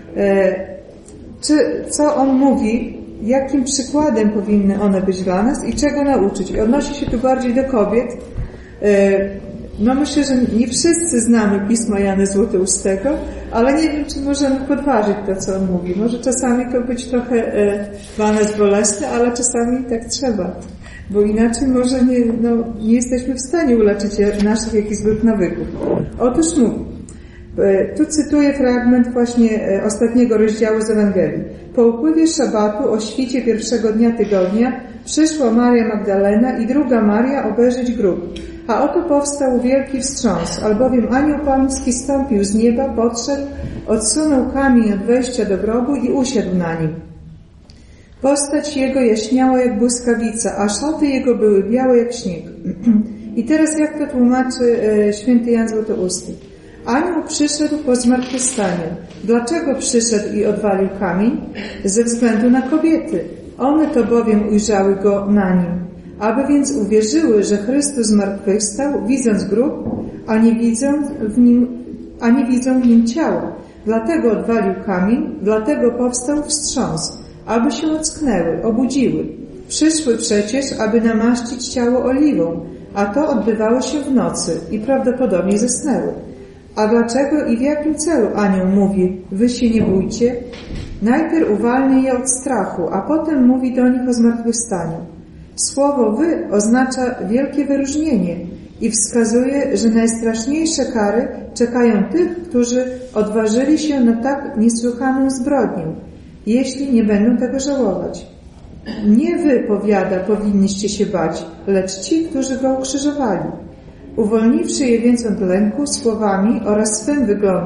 co on mówi, jakim przykładem powinny one być dla nas i czego nauczyć. I odnosi się tu bardziej do kobiet. No myślę, że nie wszyscy znamy pismo Jana Złotoustego, ale nie wiem, czy możemy podważyć to, co on mówi. Może czasami to być trochę dla nas bolesne, ale czasami tak trzeba. Bo inaczej może nie jesteśmy w stanie uleczyć naszych jakichś złych nawyków. Otóż mówi. Tu cytuję fragment właśnie ostatniego rozdziału z Ewangelii. Po upływie szabatu o świcie pierwszego dnia tygodnia przyszła Maria Magdalena i druga Maria obejrzeć grób. A oto powstał wielki wstrząs, albowiem anioł pański zstąpił z nieba, podszedł, odsunął kamień od wejścia do grobu i usiadł na nim. Postać jego jaśniała jak błyskawica, a szaty jego były białe jak śnieg. I teraz jak to tłumaczy święty Jan Złotousty? Anioł przyszedł po zmartwychwstaniu. Dlaczego przyszedł i odwalił kamień? Ze względu na kobiety. One to bowiem ujrzały go na nim. Aby więc uwierzyły, że Chrystus zmartwychwstał, widząc grób, a nie widzą w nim ciała. Dlatego odwalił kamień, dlatego powstał wstrząs, aby się ocknęły, obudziły. Przyszły przecież, aby namaścić ciało oliwą, a to odbywało się w nocy i prawdopodobnie zasnęły. A dlaczego i w jakim celu anioł mówi, wy się nie bójcie? Najpierw uwalnia je od strachu, a potem mówi do nich o zmartwychwstaniu. Słowo wy oznacza wielkie wyróżnienie i wskazuje, że najstraszniejsze kary czekają tych, którzy odważyli się na tak niesłychaną zbrodnię, jeśli nie będą tego żałować. Nie wy, powiada, powinniście się bać, lecz ci, którzy go ukrzyżowali. Uwolniwszy je więc od lęku słowami oraz swym wyglądem,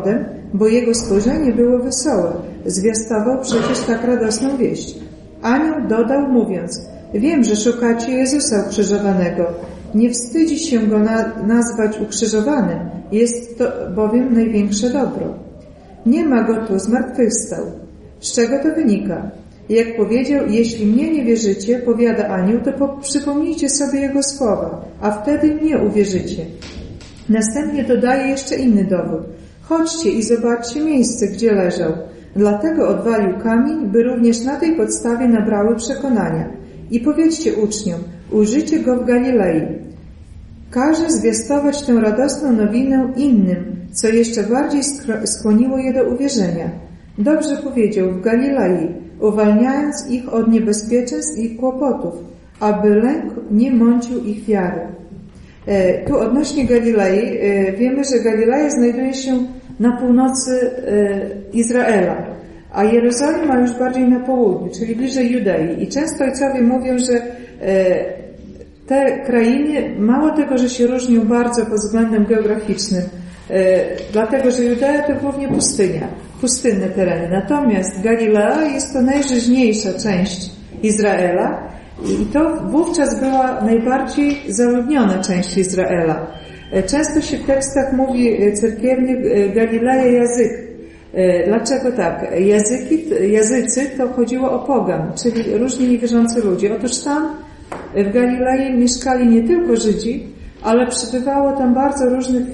bo jego spojrzenie było wesołe. Zwiastował przecież tak radosną wieść. Anioł dodał, mówiąc: wiem, że szukacie Jezusa ukrzyżowanego. Nie wstydzi się go nazwać ukrzyżowanym, jest to bowiem największe dobro. Nie ma go tu, zmartwychwstał. Z czego to wynika? Jak powiedział, jeśli mnie nie wierzycie, powiada anioł, to przypomnijcie sobie jego słowa, a wtedy mnie uwierzycie. Następnie dodaje jeszcze inny dowód. Chodźcie i zobaczcie miejsce, gdzie leżał. Dlatego odwalił kamień, by również na tej podstawie nabrały przekonania. I powiedzcie uczniom, ujrzycie go w Galilei. Każe zwiastować tę radosną nowinę innym, co jeszcze bardziej skłoniło je do uwierzenia. Dobrze powiedział, w Galilei, uwalniając ich od niebezpieczeństw i kłopotów, aby lęk nie mącił ich wiary. Tu odnośnie Galilei, wiemy, że Galileja znajduje się na północy Izraela, a Jerozolima już bardziej na południu, czyli bliżej Judei. I często ojcowie mówią, że te krainy, mało tego, że się różnią bardzo pod względem geograficznym, dlatego, że Judea to głównie pustynia, pustynne tereny. Natomiast Galilea jest to najżyźniejsza część Izraela i to wówczas była najbardziej zaludniona część Izraela. Często się w tekstach mówi cerkiewnych Galileja Jazyk. Dlaczego tak? Jazycy to chodziło o pogan, czyli różni niewierzący ludzie. Otóż tam w Galilei mieszkali nie tylko Żydzi, ale przybywało tam bardzo różnych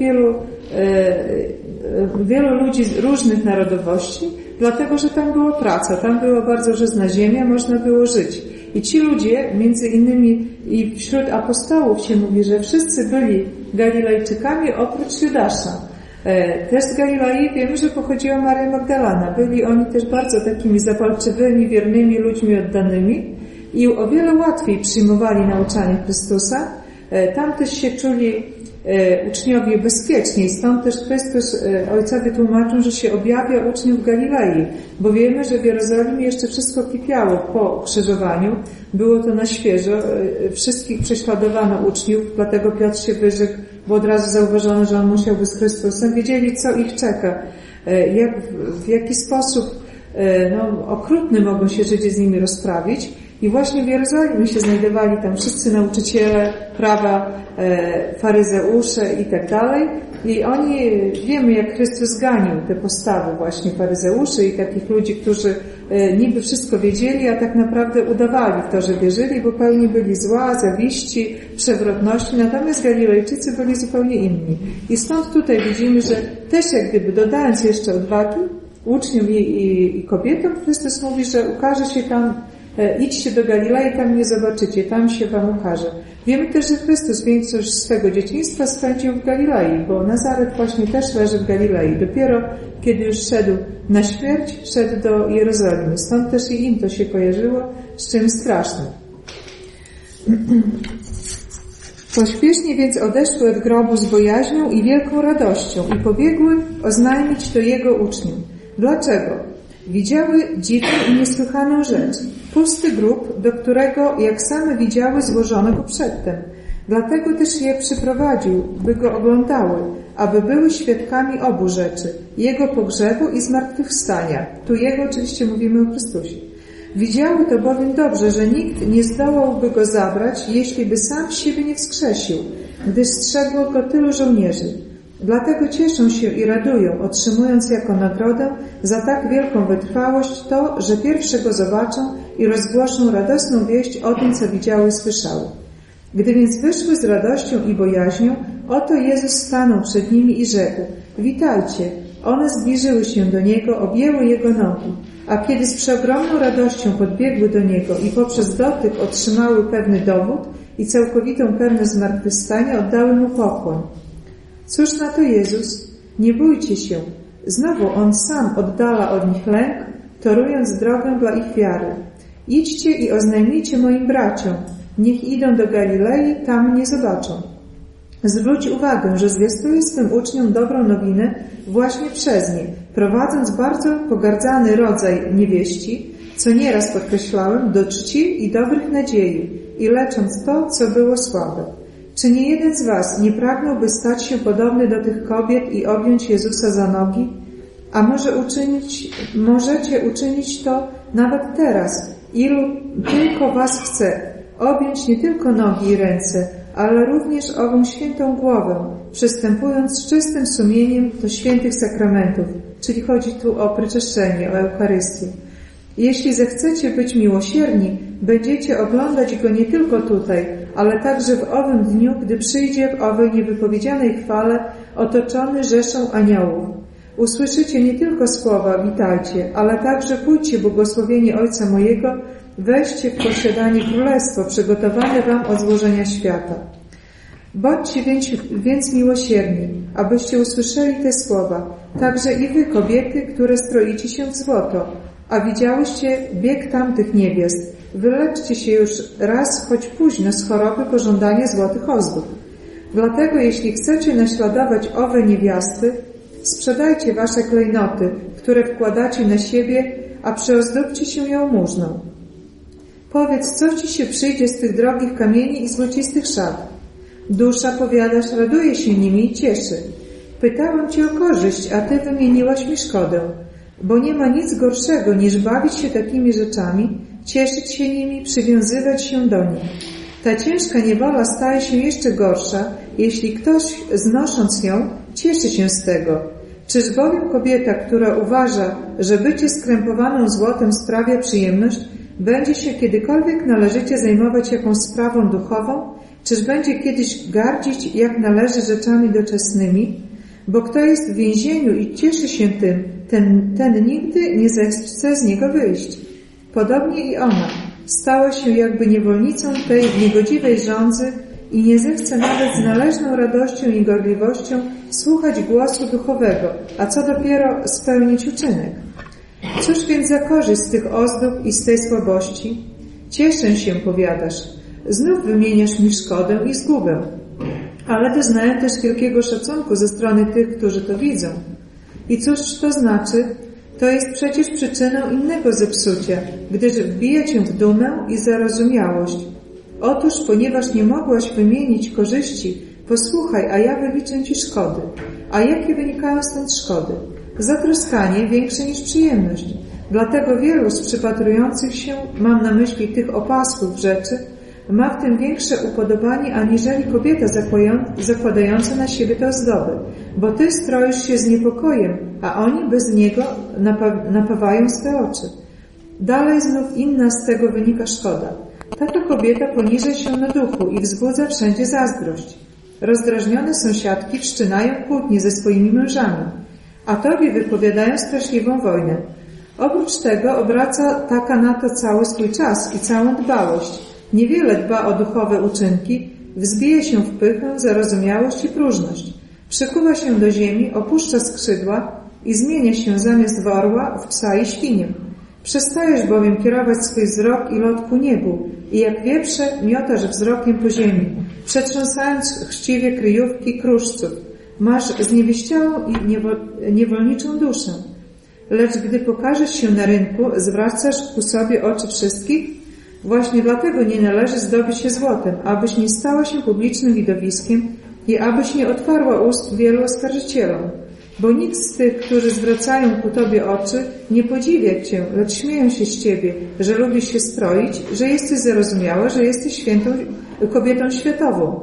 wielu ludzi z różnych narodowości, dlatego, że tam była praca, tam była bardzo żyzna ziemia, można było żyć. I ci ludzie, między innymi i wśród apostołów się mówi, że wszyscy byli Galilejczykami oprócz Judasza. Też z Galilei wiemy, że pochodziła Maria Magdalena. Byli oni też bardzo takimi zapalczywymi, wiernymi ludźmi oddanymi i o wiele łatwiej przyjmowali nauczanie Chrystusa. Tam też się czuli uczniowie bezpieczniej. Stąd też Chrystus, ojcowie tłumaczą, że się objawia uczniom w Galilei, bo wiemy, że w Jerozolimie jeszcze wszystko kipiało po ukrzyżowaniu. Było to na świeżo. Wszystkich prześladowano uczniów, dlatego Piotr się wyrzekł, bo od razu zauważono, że on musiał być z Chrystusem. Wiedzieli, co ich czeka, w jaki sposób okrutny mogą się Żydzi z nimi rozprawić. I właśnie w Jerozolimie się znajdowali tam wszyscy nauczyciele prawa, faryzeusze i tak dalej. I oni, wiemy, jak Chrystus ganił te postawy właśnie faryzeuszy i takich ludzi, którzy niby wszystko wiedzieli, a tak naprawdę udawali w to, że wierzyli, bo pełni byli zła, zawiści, przewrotności. Natomiast Galilejczycy byli zupełnie inni. I stąd tutaj widzimy, że też jak gdyby dodając jeszcze odwagi uczniom i kobietom, Chrystus mówi, że ukaże się tam, idźcie do Galilei, tam mnie zobaczycie, tam się wam ukaże. Wiemy też, że Chrystus większość swego dzieciństwa spędził w Galilei, bo Nazaret właśnie też leży w Galilei. Dopiero kiedy już szedł na śmierć, szedł do Jerozolimy. Stąd też i im to się kojarzyło z czymś strasznym. Pośpiesznie więc odeszły od grobu z bojaźnią i wielką radością i pobiegły oznajmić to jego uczniom. Dlaczego? Widziały dziwną i niesłychaną rzecz. Pusty grób, do którego, jak same widziały, złożono go przedtem. Dlatego też je przyprowadził, by go oglądały, aby były świadkami obu rzeczy, jego pogrzebu i zmartwychwstania. Tu jego oczywiście mówimy o Chrystusie. Widziały to bowiem dobrze, że nikt nie zdołałby go zabrać, jeśli by sam siebie nie wskrzesił, gdyż strzegło go tylu żołnierzy. Dlatego cieszą się i radują, otrzymując jako nagrodę za tak wielką wytrwałość to, że pierwsze go zobaczą i rozgłoszą radosną wieść o tym, co widziały i słyszały. Gdy więc wyszły z radością i bojaźnią, oto Jezus stanął przed nimi i rzekł: witajcie. One zbliżyły się do Niego, objęły Jego nogi. A kiedy z przeogromną radością podbiegły do Niego i poprzez dotyk otrzymały pewny dowód i całkowitą pewność zmartwychwstania, oddały Mu pokłon. Cóż na to Jezus? Nie bójcie się. Znowu On sam oddala od nich lęk, torując drogę dla ich wiary. Idźcie i oznajmijcie moim braciom. Niech idą do Galilei, tam mnie zobaczą. Zwróć uwagę, że zwiastuję swym uczniom dobrą nowinę właśnie przez nie, prowadząc bardzo pogardzany rodzaj niewieści, co nieraz podkreślałem, do czci i dobrych nadziei i lecząc to, co było słabe. Czy nie jeden z was nie pragnąłby stać się podobny do tych kobiet i objąć Jezusa za nogi? A możecie uczynić to nawet teraz, ilu tylko was chce, objąć nie tylko nogi i ręce, ale również ową świętą głowę, przystępując z czystym sumieniem do świętych sakramentów, czyli chodzi tu o przeczyszczenie, o Eucharystię. Jeśli zechcecie być miłosierni, będziecie oglądać Go nie tylko tutaj, ale także w owym dniu, gdy przyjdzie w owej niewypowiedzianej chwale, otoczony rzeszą aniołów. Usłyszycie nie tylko słowa witajcie, ale także pójdźcie błogosławieni Ojca mojego, weźcie w posiadanie królestwo przygotowane wam od złożenia świata. Bądźcie więc miłosierni, abyście usłyszeli te słowa, także i wy, kobiety, które stroicie się w złoto, a widziałyście bieg tamtych niewiast. Wyleczcie się już raz, choć późno, z choroby pożądania złotych ozdób. Dlatego, jeśli chcecie naśladować owe niewiasty, sprzedajcie wasze klejnoty, które wkładacie na siebie, a przyozdóbcie się jałmużną. Powiedz, co ci się przyjdzie z tych drogich kamieni i złocistych szat. Dusza, powiadasz, raduje się nimi i cieszy. Pytałem cię o korzyść, a ty wymieniłaś mi szkodę. Bo nie ma nic gorszego, niż bawić się takimi rzeczami, cieszyć się nimi, przywiązywać się do nich. Ta ciężka niewola staje się jeszcze gorsza, jeśli ktoś, znosząc ją, cieszy się z tego. Czyż bowiem kobieta, która uważa, że bycie skrępowaną złotem sprawia przyjemność, będzie się kiedykolwiek należycie zajmować jakąś sprawą duchową? Czyż będzie kiedyś gardzić, jak należy, rzeczami doczesnymi? Bo kto jest w więzieniu i cieszy się tym, ten nigdy nie zechce z niego wyjść. Podobnie i ona stała się jakby niewolnicą tej niegodziwej żądzy i nie zechce nawet z należną radością i gorliwością słuchać głosu duchowego, a co dopiero spełnić uczynek. Cóż więc za korzyść z tych ozdób i z tej słabości? Cieszę się, powiadasz. Znów wymieniasz mi szkodę i zgubę. Ale doznałem też wielkiego szacunku ze strony tych, którzy to widzą. I cóż to znaczy? To jest przecież przyczyną innego zepsucia, gdyż wbija cię w dumę i zarozumiałość. Otóż, ponieważ nie mogłaś wymienić korzyści, posłuchaj, a ja wyliczę ci szkody. A jakie wynikają stąd szkody? Zatroskanie większe niż przyjemność. Dlatego wielu z przypatrujących się, mam na myśli tych opasłych rzeczy, ma w tym większe upodobanie aniżeli kobieta zakładająca na siebie te ozdoby, bo ty stroisz się z niepokojem, a oni bez niego napawają swe oczy. Dalej znów inna z tego wynika szkoda. Taka kobieta poniża się na duchu i wzbudza wszędzie zazdrość. Rozdrażnione sąsiadki wszczynają kłótnie ze swoimi mężami, a tobie wypowiadają straszliwą wojnę. Oprócz tego obraca taka na to cały swój czas i całą dbałość. Niewiele dba o duchowe uczynki, wzbija się w pychę, zarozumiałość i próżność. Przykuwa się do ziemi, opuszcza skrzydła i zmienia się zamiast w orła w psa i świnię. Przestajesz bowiem kierować swój wzrok i lot ku niebu i jak wieprze miotasz wzrokiem po ziemi, przetrząsając chciwie kryjówki kruszców. Masz zniewieściałą i niewolniczą duszę. Lecz gdy pokażesz się na rynku, zwracasz ku sobie oczy wszystkich. Właśnie dlatego nie należy zdobyć się złotem, abyś nie stała się publicznym widowiskiem i abyś nie otwarła ust wielu oskarżycielom. Bo nikt z tych, którzy zwracają ku tobie oczy, nie podziwia cię, lecz śmieją się z ciebie, że lubisz się stroić, że jesteś zarozumiała, że jesteś kobietą światową.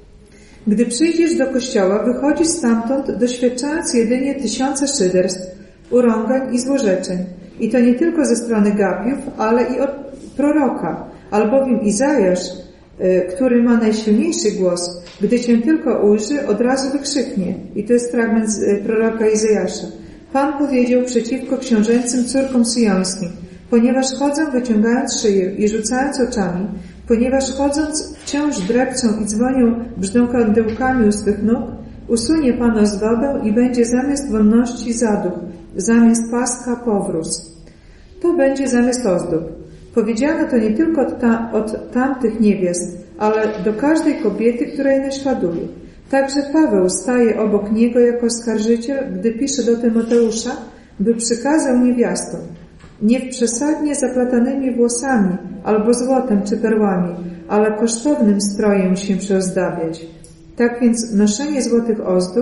Gdy przyjdziesz do kościoła, wychodzisz stamtąd, doświadczając jedynie tysiące szyderstw, urągań i złorzeczeń. I to nie tylko ze strony gapiów, ale i od proroka, albowiem Izajasz, który ma najsilniejszy głos, gdy cię tylko ujrzy, od razu wykrzyknie. I to jest fragment z proroka Izajasza. Pan powiedział przeciwko książęcym córkom syjońskim, ponieważ chodzą wyciągając szyję i rzucając oczami, ponieważ chodząc wciąż drepcą i dzwonią brzdąkadełkami u swych nóg, usunie Pan ozdobę i będzie zamiast wonności zaduch, zamiast paska powróz. To będzie zamiast ozdób. Powiedziano to nie tylko od tamtych niewiast, ale do każdej kobiety, która jej naśladuje. Także Paweł staje obok niego jako oskarżyciel, gdy pisze do Tymoteusza, by przykazał niewiastom, nie w przesadnie zaplatanymi włosami, albo złotem czy perłami, ale kosztownym strojem się przeozdabiać. Tak więc noszenie złotych ozdób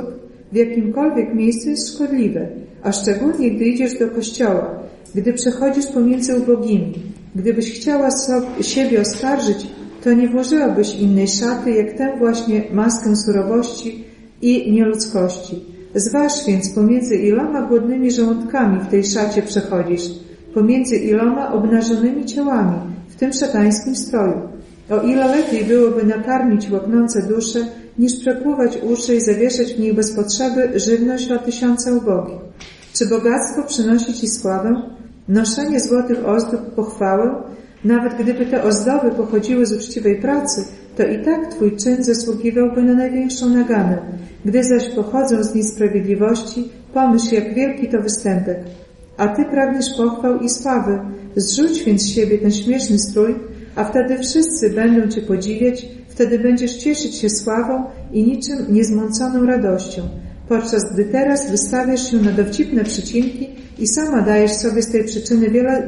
w jakimkolwiek miejscu jest szkodliwe, a szczególnie gdy idziesz do kościoła, gdy przechodzisz pomiędzy ubogimi. Gdybyś chciała siebie oskarżyć, to nie włożyłabyś innej szaty, jak tę właśnie maskę surowości i nieludzkości. Zważ więc, pomiędzy iloma głodnymi żołądkami w tej szacie przechodzisz, pomiędzy iloma obnażonymi ciałami w tym szatańskim stroju. O ile lepiej byłoby nakarmić łaknące dusze, niż przepływać uszy i zawieszać w nich bez potrzeby żywność dla tysiąca ubogich. Czy bogactwo przynosi Ci sławę? Noszenie złotych ozdób pochwałę? Nawet gdyby te ozdoby pochodziły z uczciwej pracy, to i tak Twój czyn zasługiwałby na największą naganę. Gdy zaś pochodzą z niesprawiedliwości, pomyśl, jak wielki to występek. A Ty pragniesz pochwał i sławy. Zrzuć więc z siebie ten śmieszny strój, a wtedy wszyscy będą Cię podziwiać, wtedy będziesz cieszyć się sławą i niczym niezmąconą radością, podczas gdy teraz wystawiasz się na dowcipne przycinki i sama dajesz sobie z tej przyczyny wiele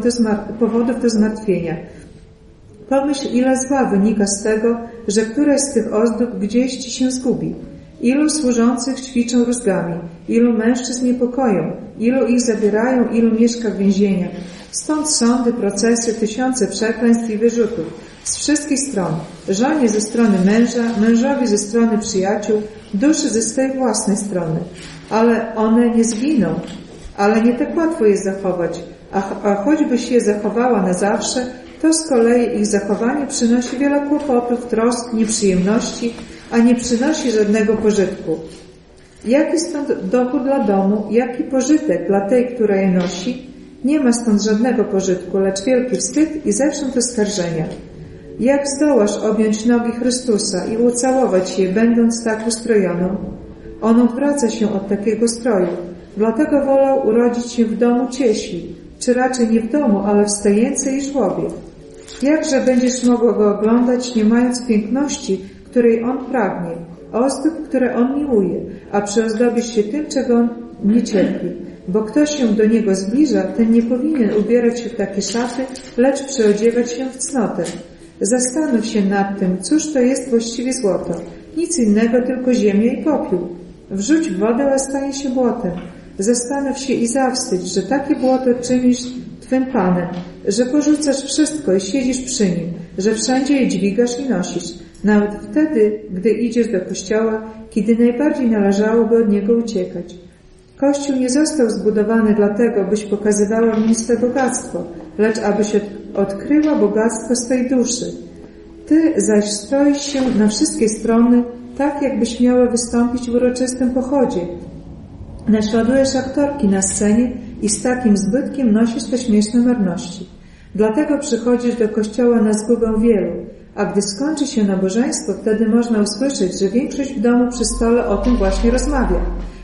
powodów do zmartwienia. Pomyśl, ile zła wynika z tego, że któraś z tych ozdób gdzieś Ci się zgubi. Ilu służących ćwiczą rózgami, ilu mężczyzn niepokoją, ilu ich zabierają, ilu mieszka w więzieniach. Stąd sądy, procesy, tysiące przekleństw i wyrzutów. Z wszystkich stron. Żonie ze strony męża, mężowi ze strony przyjaciół, duszy ze swej własnej strony. Ale one nie zginą. Ale nie tak łatwo je zachować. A choćbyś je zachowała na zawsze, to z kolei ich zachowanie przynosi wiele kłopotów, trosk, nieprzyjemności, a nie przynosi żadnego pożytku. Jaki stąd dochód dla domu, jaki pożytek dla tej, która je nosi? Nie ma stąd żadnego pożytku, lecz wielki wstyd i zewsząd oskarżenia. Jak zdołasz objąć nogi Chrystusa i ucałować je, będąc tak ustrojoną? On odwraca się od takiego stroju. Dlatego wolał urodzić się w domu cieśli, czy raczej nie w domu, ale w stajence i żłobie. Jakże będziesz mogła go oglądać, nie mając piękności, której on pragnie, ozdób, które on miłuje, a przyozdobisz się tym, czego on nie cierpi. Bo kto się do niego zbliża, ten nie powinien ubierać się w takie szaty, lecz przyodziewać się w cnotę. Zastanów się nad tym, cóż to jest właściwie złoto. Nic innego, tylko ziemia i popiół. Wrzuć w wodę, a stanie się błotem. Zastanów się i zawstydź, że takie błoto czynisz Twym Panem, że porzucasz wszystko i siedzisz przy nim, że wszędzie je dźwigasz i nosisz, nawet wtedy, gdy idziesz do kościoła, kiedy najbardziej należałoby od niego uciekać. Kościół nie został zbudowany dlatego, byś pokazywała w nim swe bogactwo, lecz abyś odkryła bogactwo swej duszy. Ty zaś stroisz się na wszystkie strony, tak jakbyś miała wystąpić w uroczystym pochodzie. Naśladujesz aktorki na scenie i z takim zbytkiem nosisz te śmieszne marności. Dlatego przychodzisz do kościoła na zgubę wielu, a gdy skończy się nabożeństwo, wtedy można usłyszeć, że większość w domu przy stole o tym właśnie rozmawia.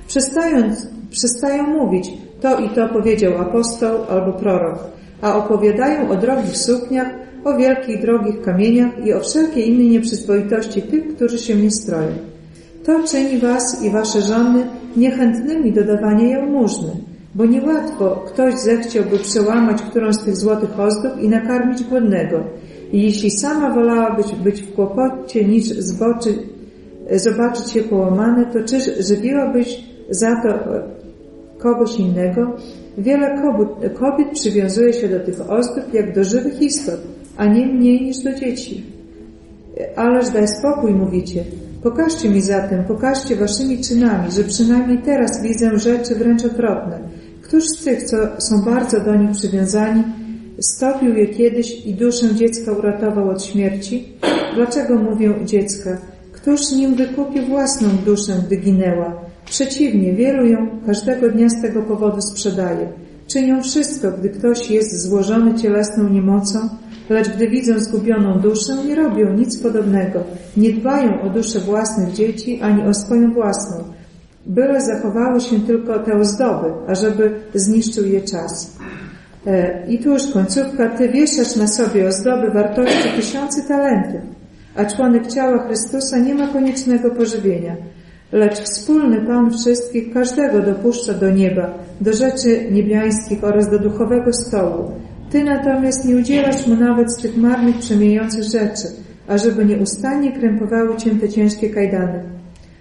Przestają mówić, to i to powiedział apostoł albo prorok, a opowiadają o drogich sukniach, o wielkich drogich kamieniach i o wszelkiej innej nieprzyzwoitości tych, którzy się nie stroją. To czyni was i wasze żony niechętnymi do dawania jałmużny, bo niełatwo ktoś zechciałby przełamać którąś z tych złotych ozdób i nakarmić głodnego. I jeśli sama wolałabyś być w kłopocie niż zobaczyć się połamane, to czyż żywiłabyś za to kogoś innego? Wiele kobiet przywiązuje się do tych ozdób jak do żywych istot, a nie mniej niż do dzieci. Ależ daj spokój, mówicie. Pokażcie mi zatem, pokażcie waszymi czynami, że przynajmniej teraz widzę rzeczy wręcz odwrotne. Któż z tych, co są bardzo do nich przywiązani, stopił je kiedyś i duszę dziecka uratował od śmierci? Dlaczego mówię dziecka? Któż nim wykupił własną duszę, gdy ginęła? Przeciwnie, wielu ją każdego dnia z tego powodu sprzedaje. Czynią wszystko, gdy ktoś jest złożony cielesną niemocą, lecz gdy widzą zgubioną duszę, nie robią nic podobnego. Nie dbają o dusze własnych dzieci, ani o swoją własną. Byle zachowały się tylko te ozdoby, ażeby zniszczył je czas. I tu już końcówka. Ty wieszasz na sobie ozdoby wartości 1000 talentów, a członek ciała Chrystusa nie ma koniecznego pożywienia. Lecz wspólny Pan wszystkich każdego dopuszcza do nieba, do rzeczy niebiańskich oraz do duchowego stołu. Ty natomiast nie udzielasz mu nawet z tych marnych, przemijających rzeczy, ażeby nieustannie krępowały cię te ciężkie kajdany.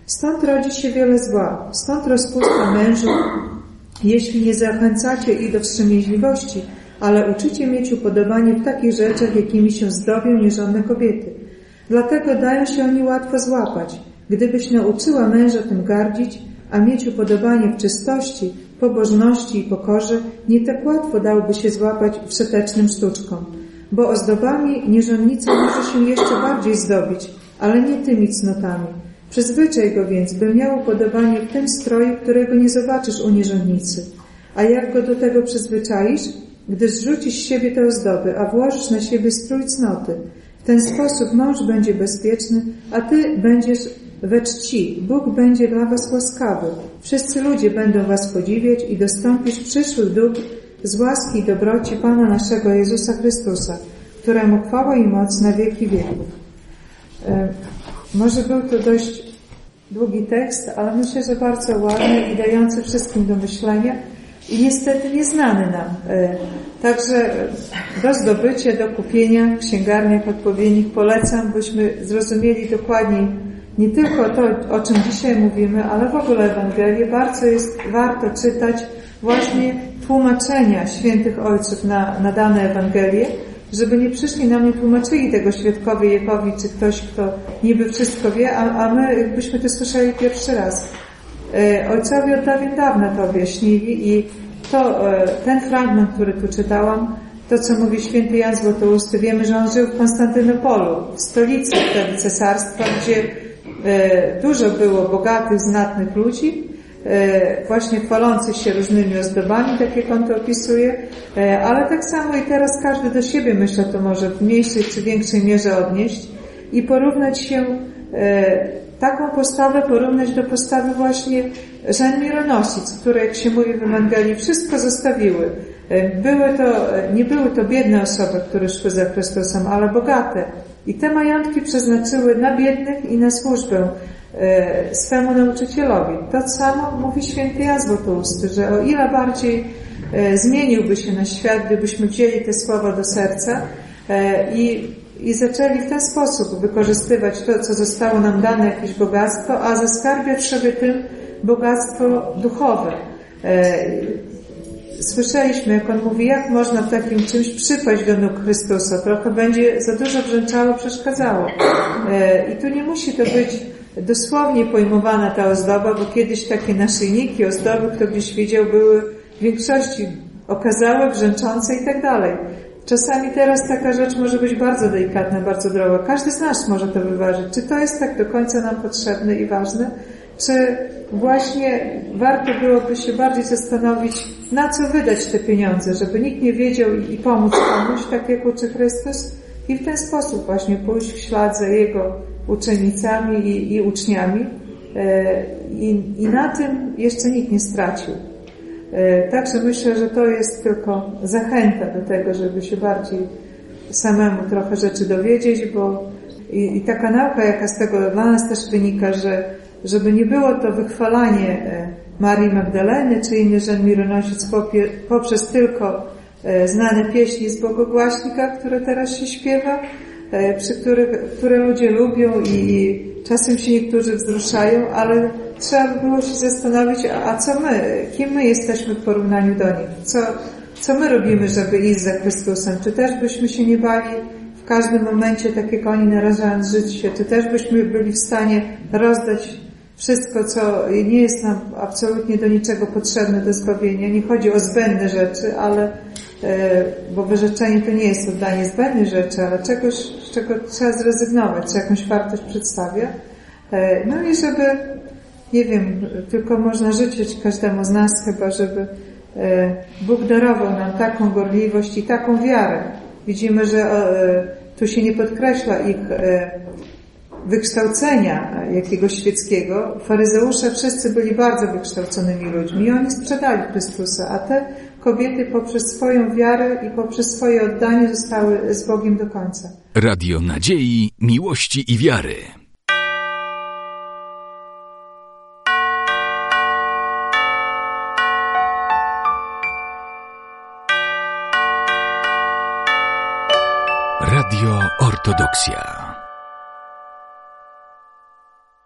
Stąd rodzi się wiele zła, stąd rozpusta mężów, jeśli nie zachęcacie ich do wstrzemięźliwości, ale uczycie mieć upodobanie w takich rzeczach, jakimi się zdobią nieżonne kobiety. Dlatego dają się oni łatwo złapać. Gdybyś nauczyła męża tym gardzić, a mieć upodobanie w czystości, pobożności i pokorze, nie tak łatwo dałoby się złapać wszetecznym sztuczkom. Bo ozdobami nieżonnica może się jeszcze bardziej zdobić, ale nie tymi cnotami. Przyzwyczaj go więc, by miał upodobanie w tym stroju, którego nie zobaczysz u nieżonnicy. A jak go do tego przyzwyczaisz? Gdy zrzucisz z siebie te ozdoby, a włożysz na siebie strój cnoty. W ten sposób mąż będzie bezpieczny, a ty będziesz we czci. Bóg będzie dla was łaskawy. Wszyscy ludzie będą was podziwiać i dostąpisz przyszłych dóbr z łaski i dobroci Pana naszego Jezusa Chrystusa, któremu chwała i moc na wieki wieków. Może był to dość długi tekst, ale myślę, że bardzo ładny i dający wszystkim do myślenia i niestety nieznany nam. Także do zdobycia, do kupienia w księgarniach odpowiednich polecam, byśmy zrozumieli dokładniej nie tylko to, o czym dzisiaj mówimy, ale w ogóle Ewangelię. Bardzo jest warto czytać właśnie tłumaczenia świętych ojców na dane Ewangelie, żeby nie przyszli nam, nie tłumaczyli tego świadkowie Jehowi, czy ktoś, kto niby wszystko wie, a my byśmy to słyszeli pierwszy raz. Ojcowie od dawna to objaśnili i ten fragment, który tu czytałam, to co mówi święty Jan Złotousty, wiemy, że on żył w Konstantynopolu, w stolicy wtedy cesarstwa, gdzie dużo było bogatych, znatnych ludzi, właśnie chwalących się różnymi ozdobami, tak jak on to opisuje, ale tak samo i teraz każdy do siebie, myślę, to może w mniejszej czy większej mierze odnieść i porównać się, taką postawę porównać do postawy właśnie żen Mironosic, które, jak się mówi w Ewangelii, wszystko zostawiły. Nie były to biedne osoby, które szły za Chrystusem, ale bogate. I te majątki przeznaczyły na biednych i na służbę swemu nauczycielowi. To samo mówi święty Jan Złotousty, że o ile bardziej zmieniłby się nasz świat, gdybyśmy wzięli te słowa do serca i zaczęli w ten sposób wykorzystywać to, co zostało nam dane, jakieś bogactwo, a zaskarbiać sobie tym bogactwo duchowe. Słyszeliśmy, jak on mówi, jak można w takim czymś przypaść do nóg Chrystusa. Trochę będzie za dużo brzęczało, przeszkadzało. I tu nie musi to być dosłownie pojmowana ta ozdoba, bo kiedyś takie naszyjniki, ozdoby, kto gdzieś widział, były w większości okazałe, brzęczące i tak dalej. Czasami teraz taka rzecz może być bardzo delikatna, bardzo droga. Każdy z nas może to wyważyć. Czy to jest tak do końca nam potrzebne i ważne? Czy właśnie warto byłoby się bardziej zastanowić, na co wydać te pieniądze, żeby nikt nie wiedział i pomóc komuś, tak jak uczy Chrystus, i w ten sposób właśnie pójść w ślad za Jego uczennicami i uczniami. I na tym jeszcze nikt nie stracił. Także myślę, że to jest tylko zachęta do tego, żeby się bardziej samemu trochę rzeczy dowiedzieć, bo i taka nauka, jaka z tego dla nas też wynika, że żeby nie było to wychwalanie Marii Magdaleny czy innych żen Mironosic poprzez tylko znane pieśni z Bogogłaśnika, które teraz się śpiewa, które ludzie lubią i czasem się niektórzy wzruszają, ale trzeba by było się zastanowić, a co my, kim my jesteśmy w porównaniu do nich? Co my robimy, żeby iść za Chrystusem? Czy też byśmy się nie bali w każdym momencie, tak jak oni, narażając życie? Czy też byśmy byli w stanie rozdać wszystko, co nie jest nam absolutnie do niczego potrzebne do zbawienia? Nie chodzi o zbędne rzeczy, ale bo wyrzeczenie to nie jest oddanie zbędnych rzeczy, ale czegoś, z czego trzeba zrezygnować, co jakąś wartość przedstawia. No i żeby, nie wiem, tylko można życzyć każdemu z nas chyba, żeby Bóg darował nam taką gorliwość i taką wiarę. Widzimy, że tu się nie podkreśla ich wykształcenia jakiegoś świeckiego. Faryzeusze wszyscy byli bardzo wykształconymi ludźmi i oni sprzedali Chrystusa, a te kobiety poprzez swoją wiarę i poprzez swoje oddanie zostały z Bogiem do końca. Radio nadziei, miłości i wiary. Radio Ortodoksja.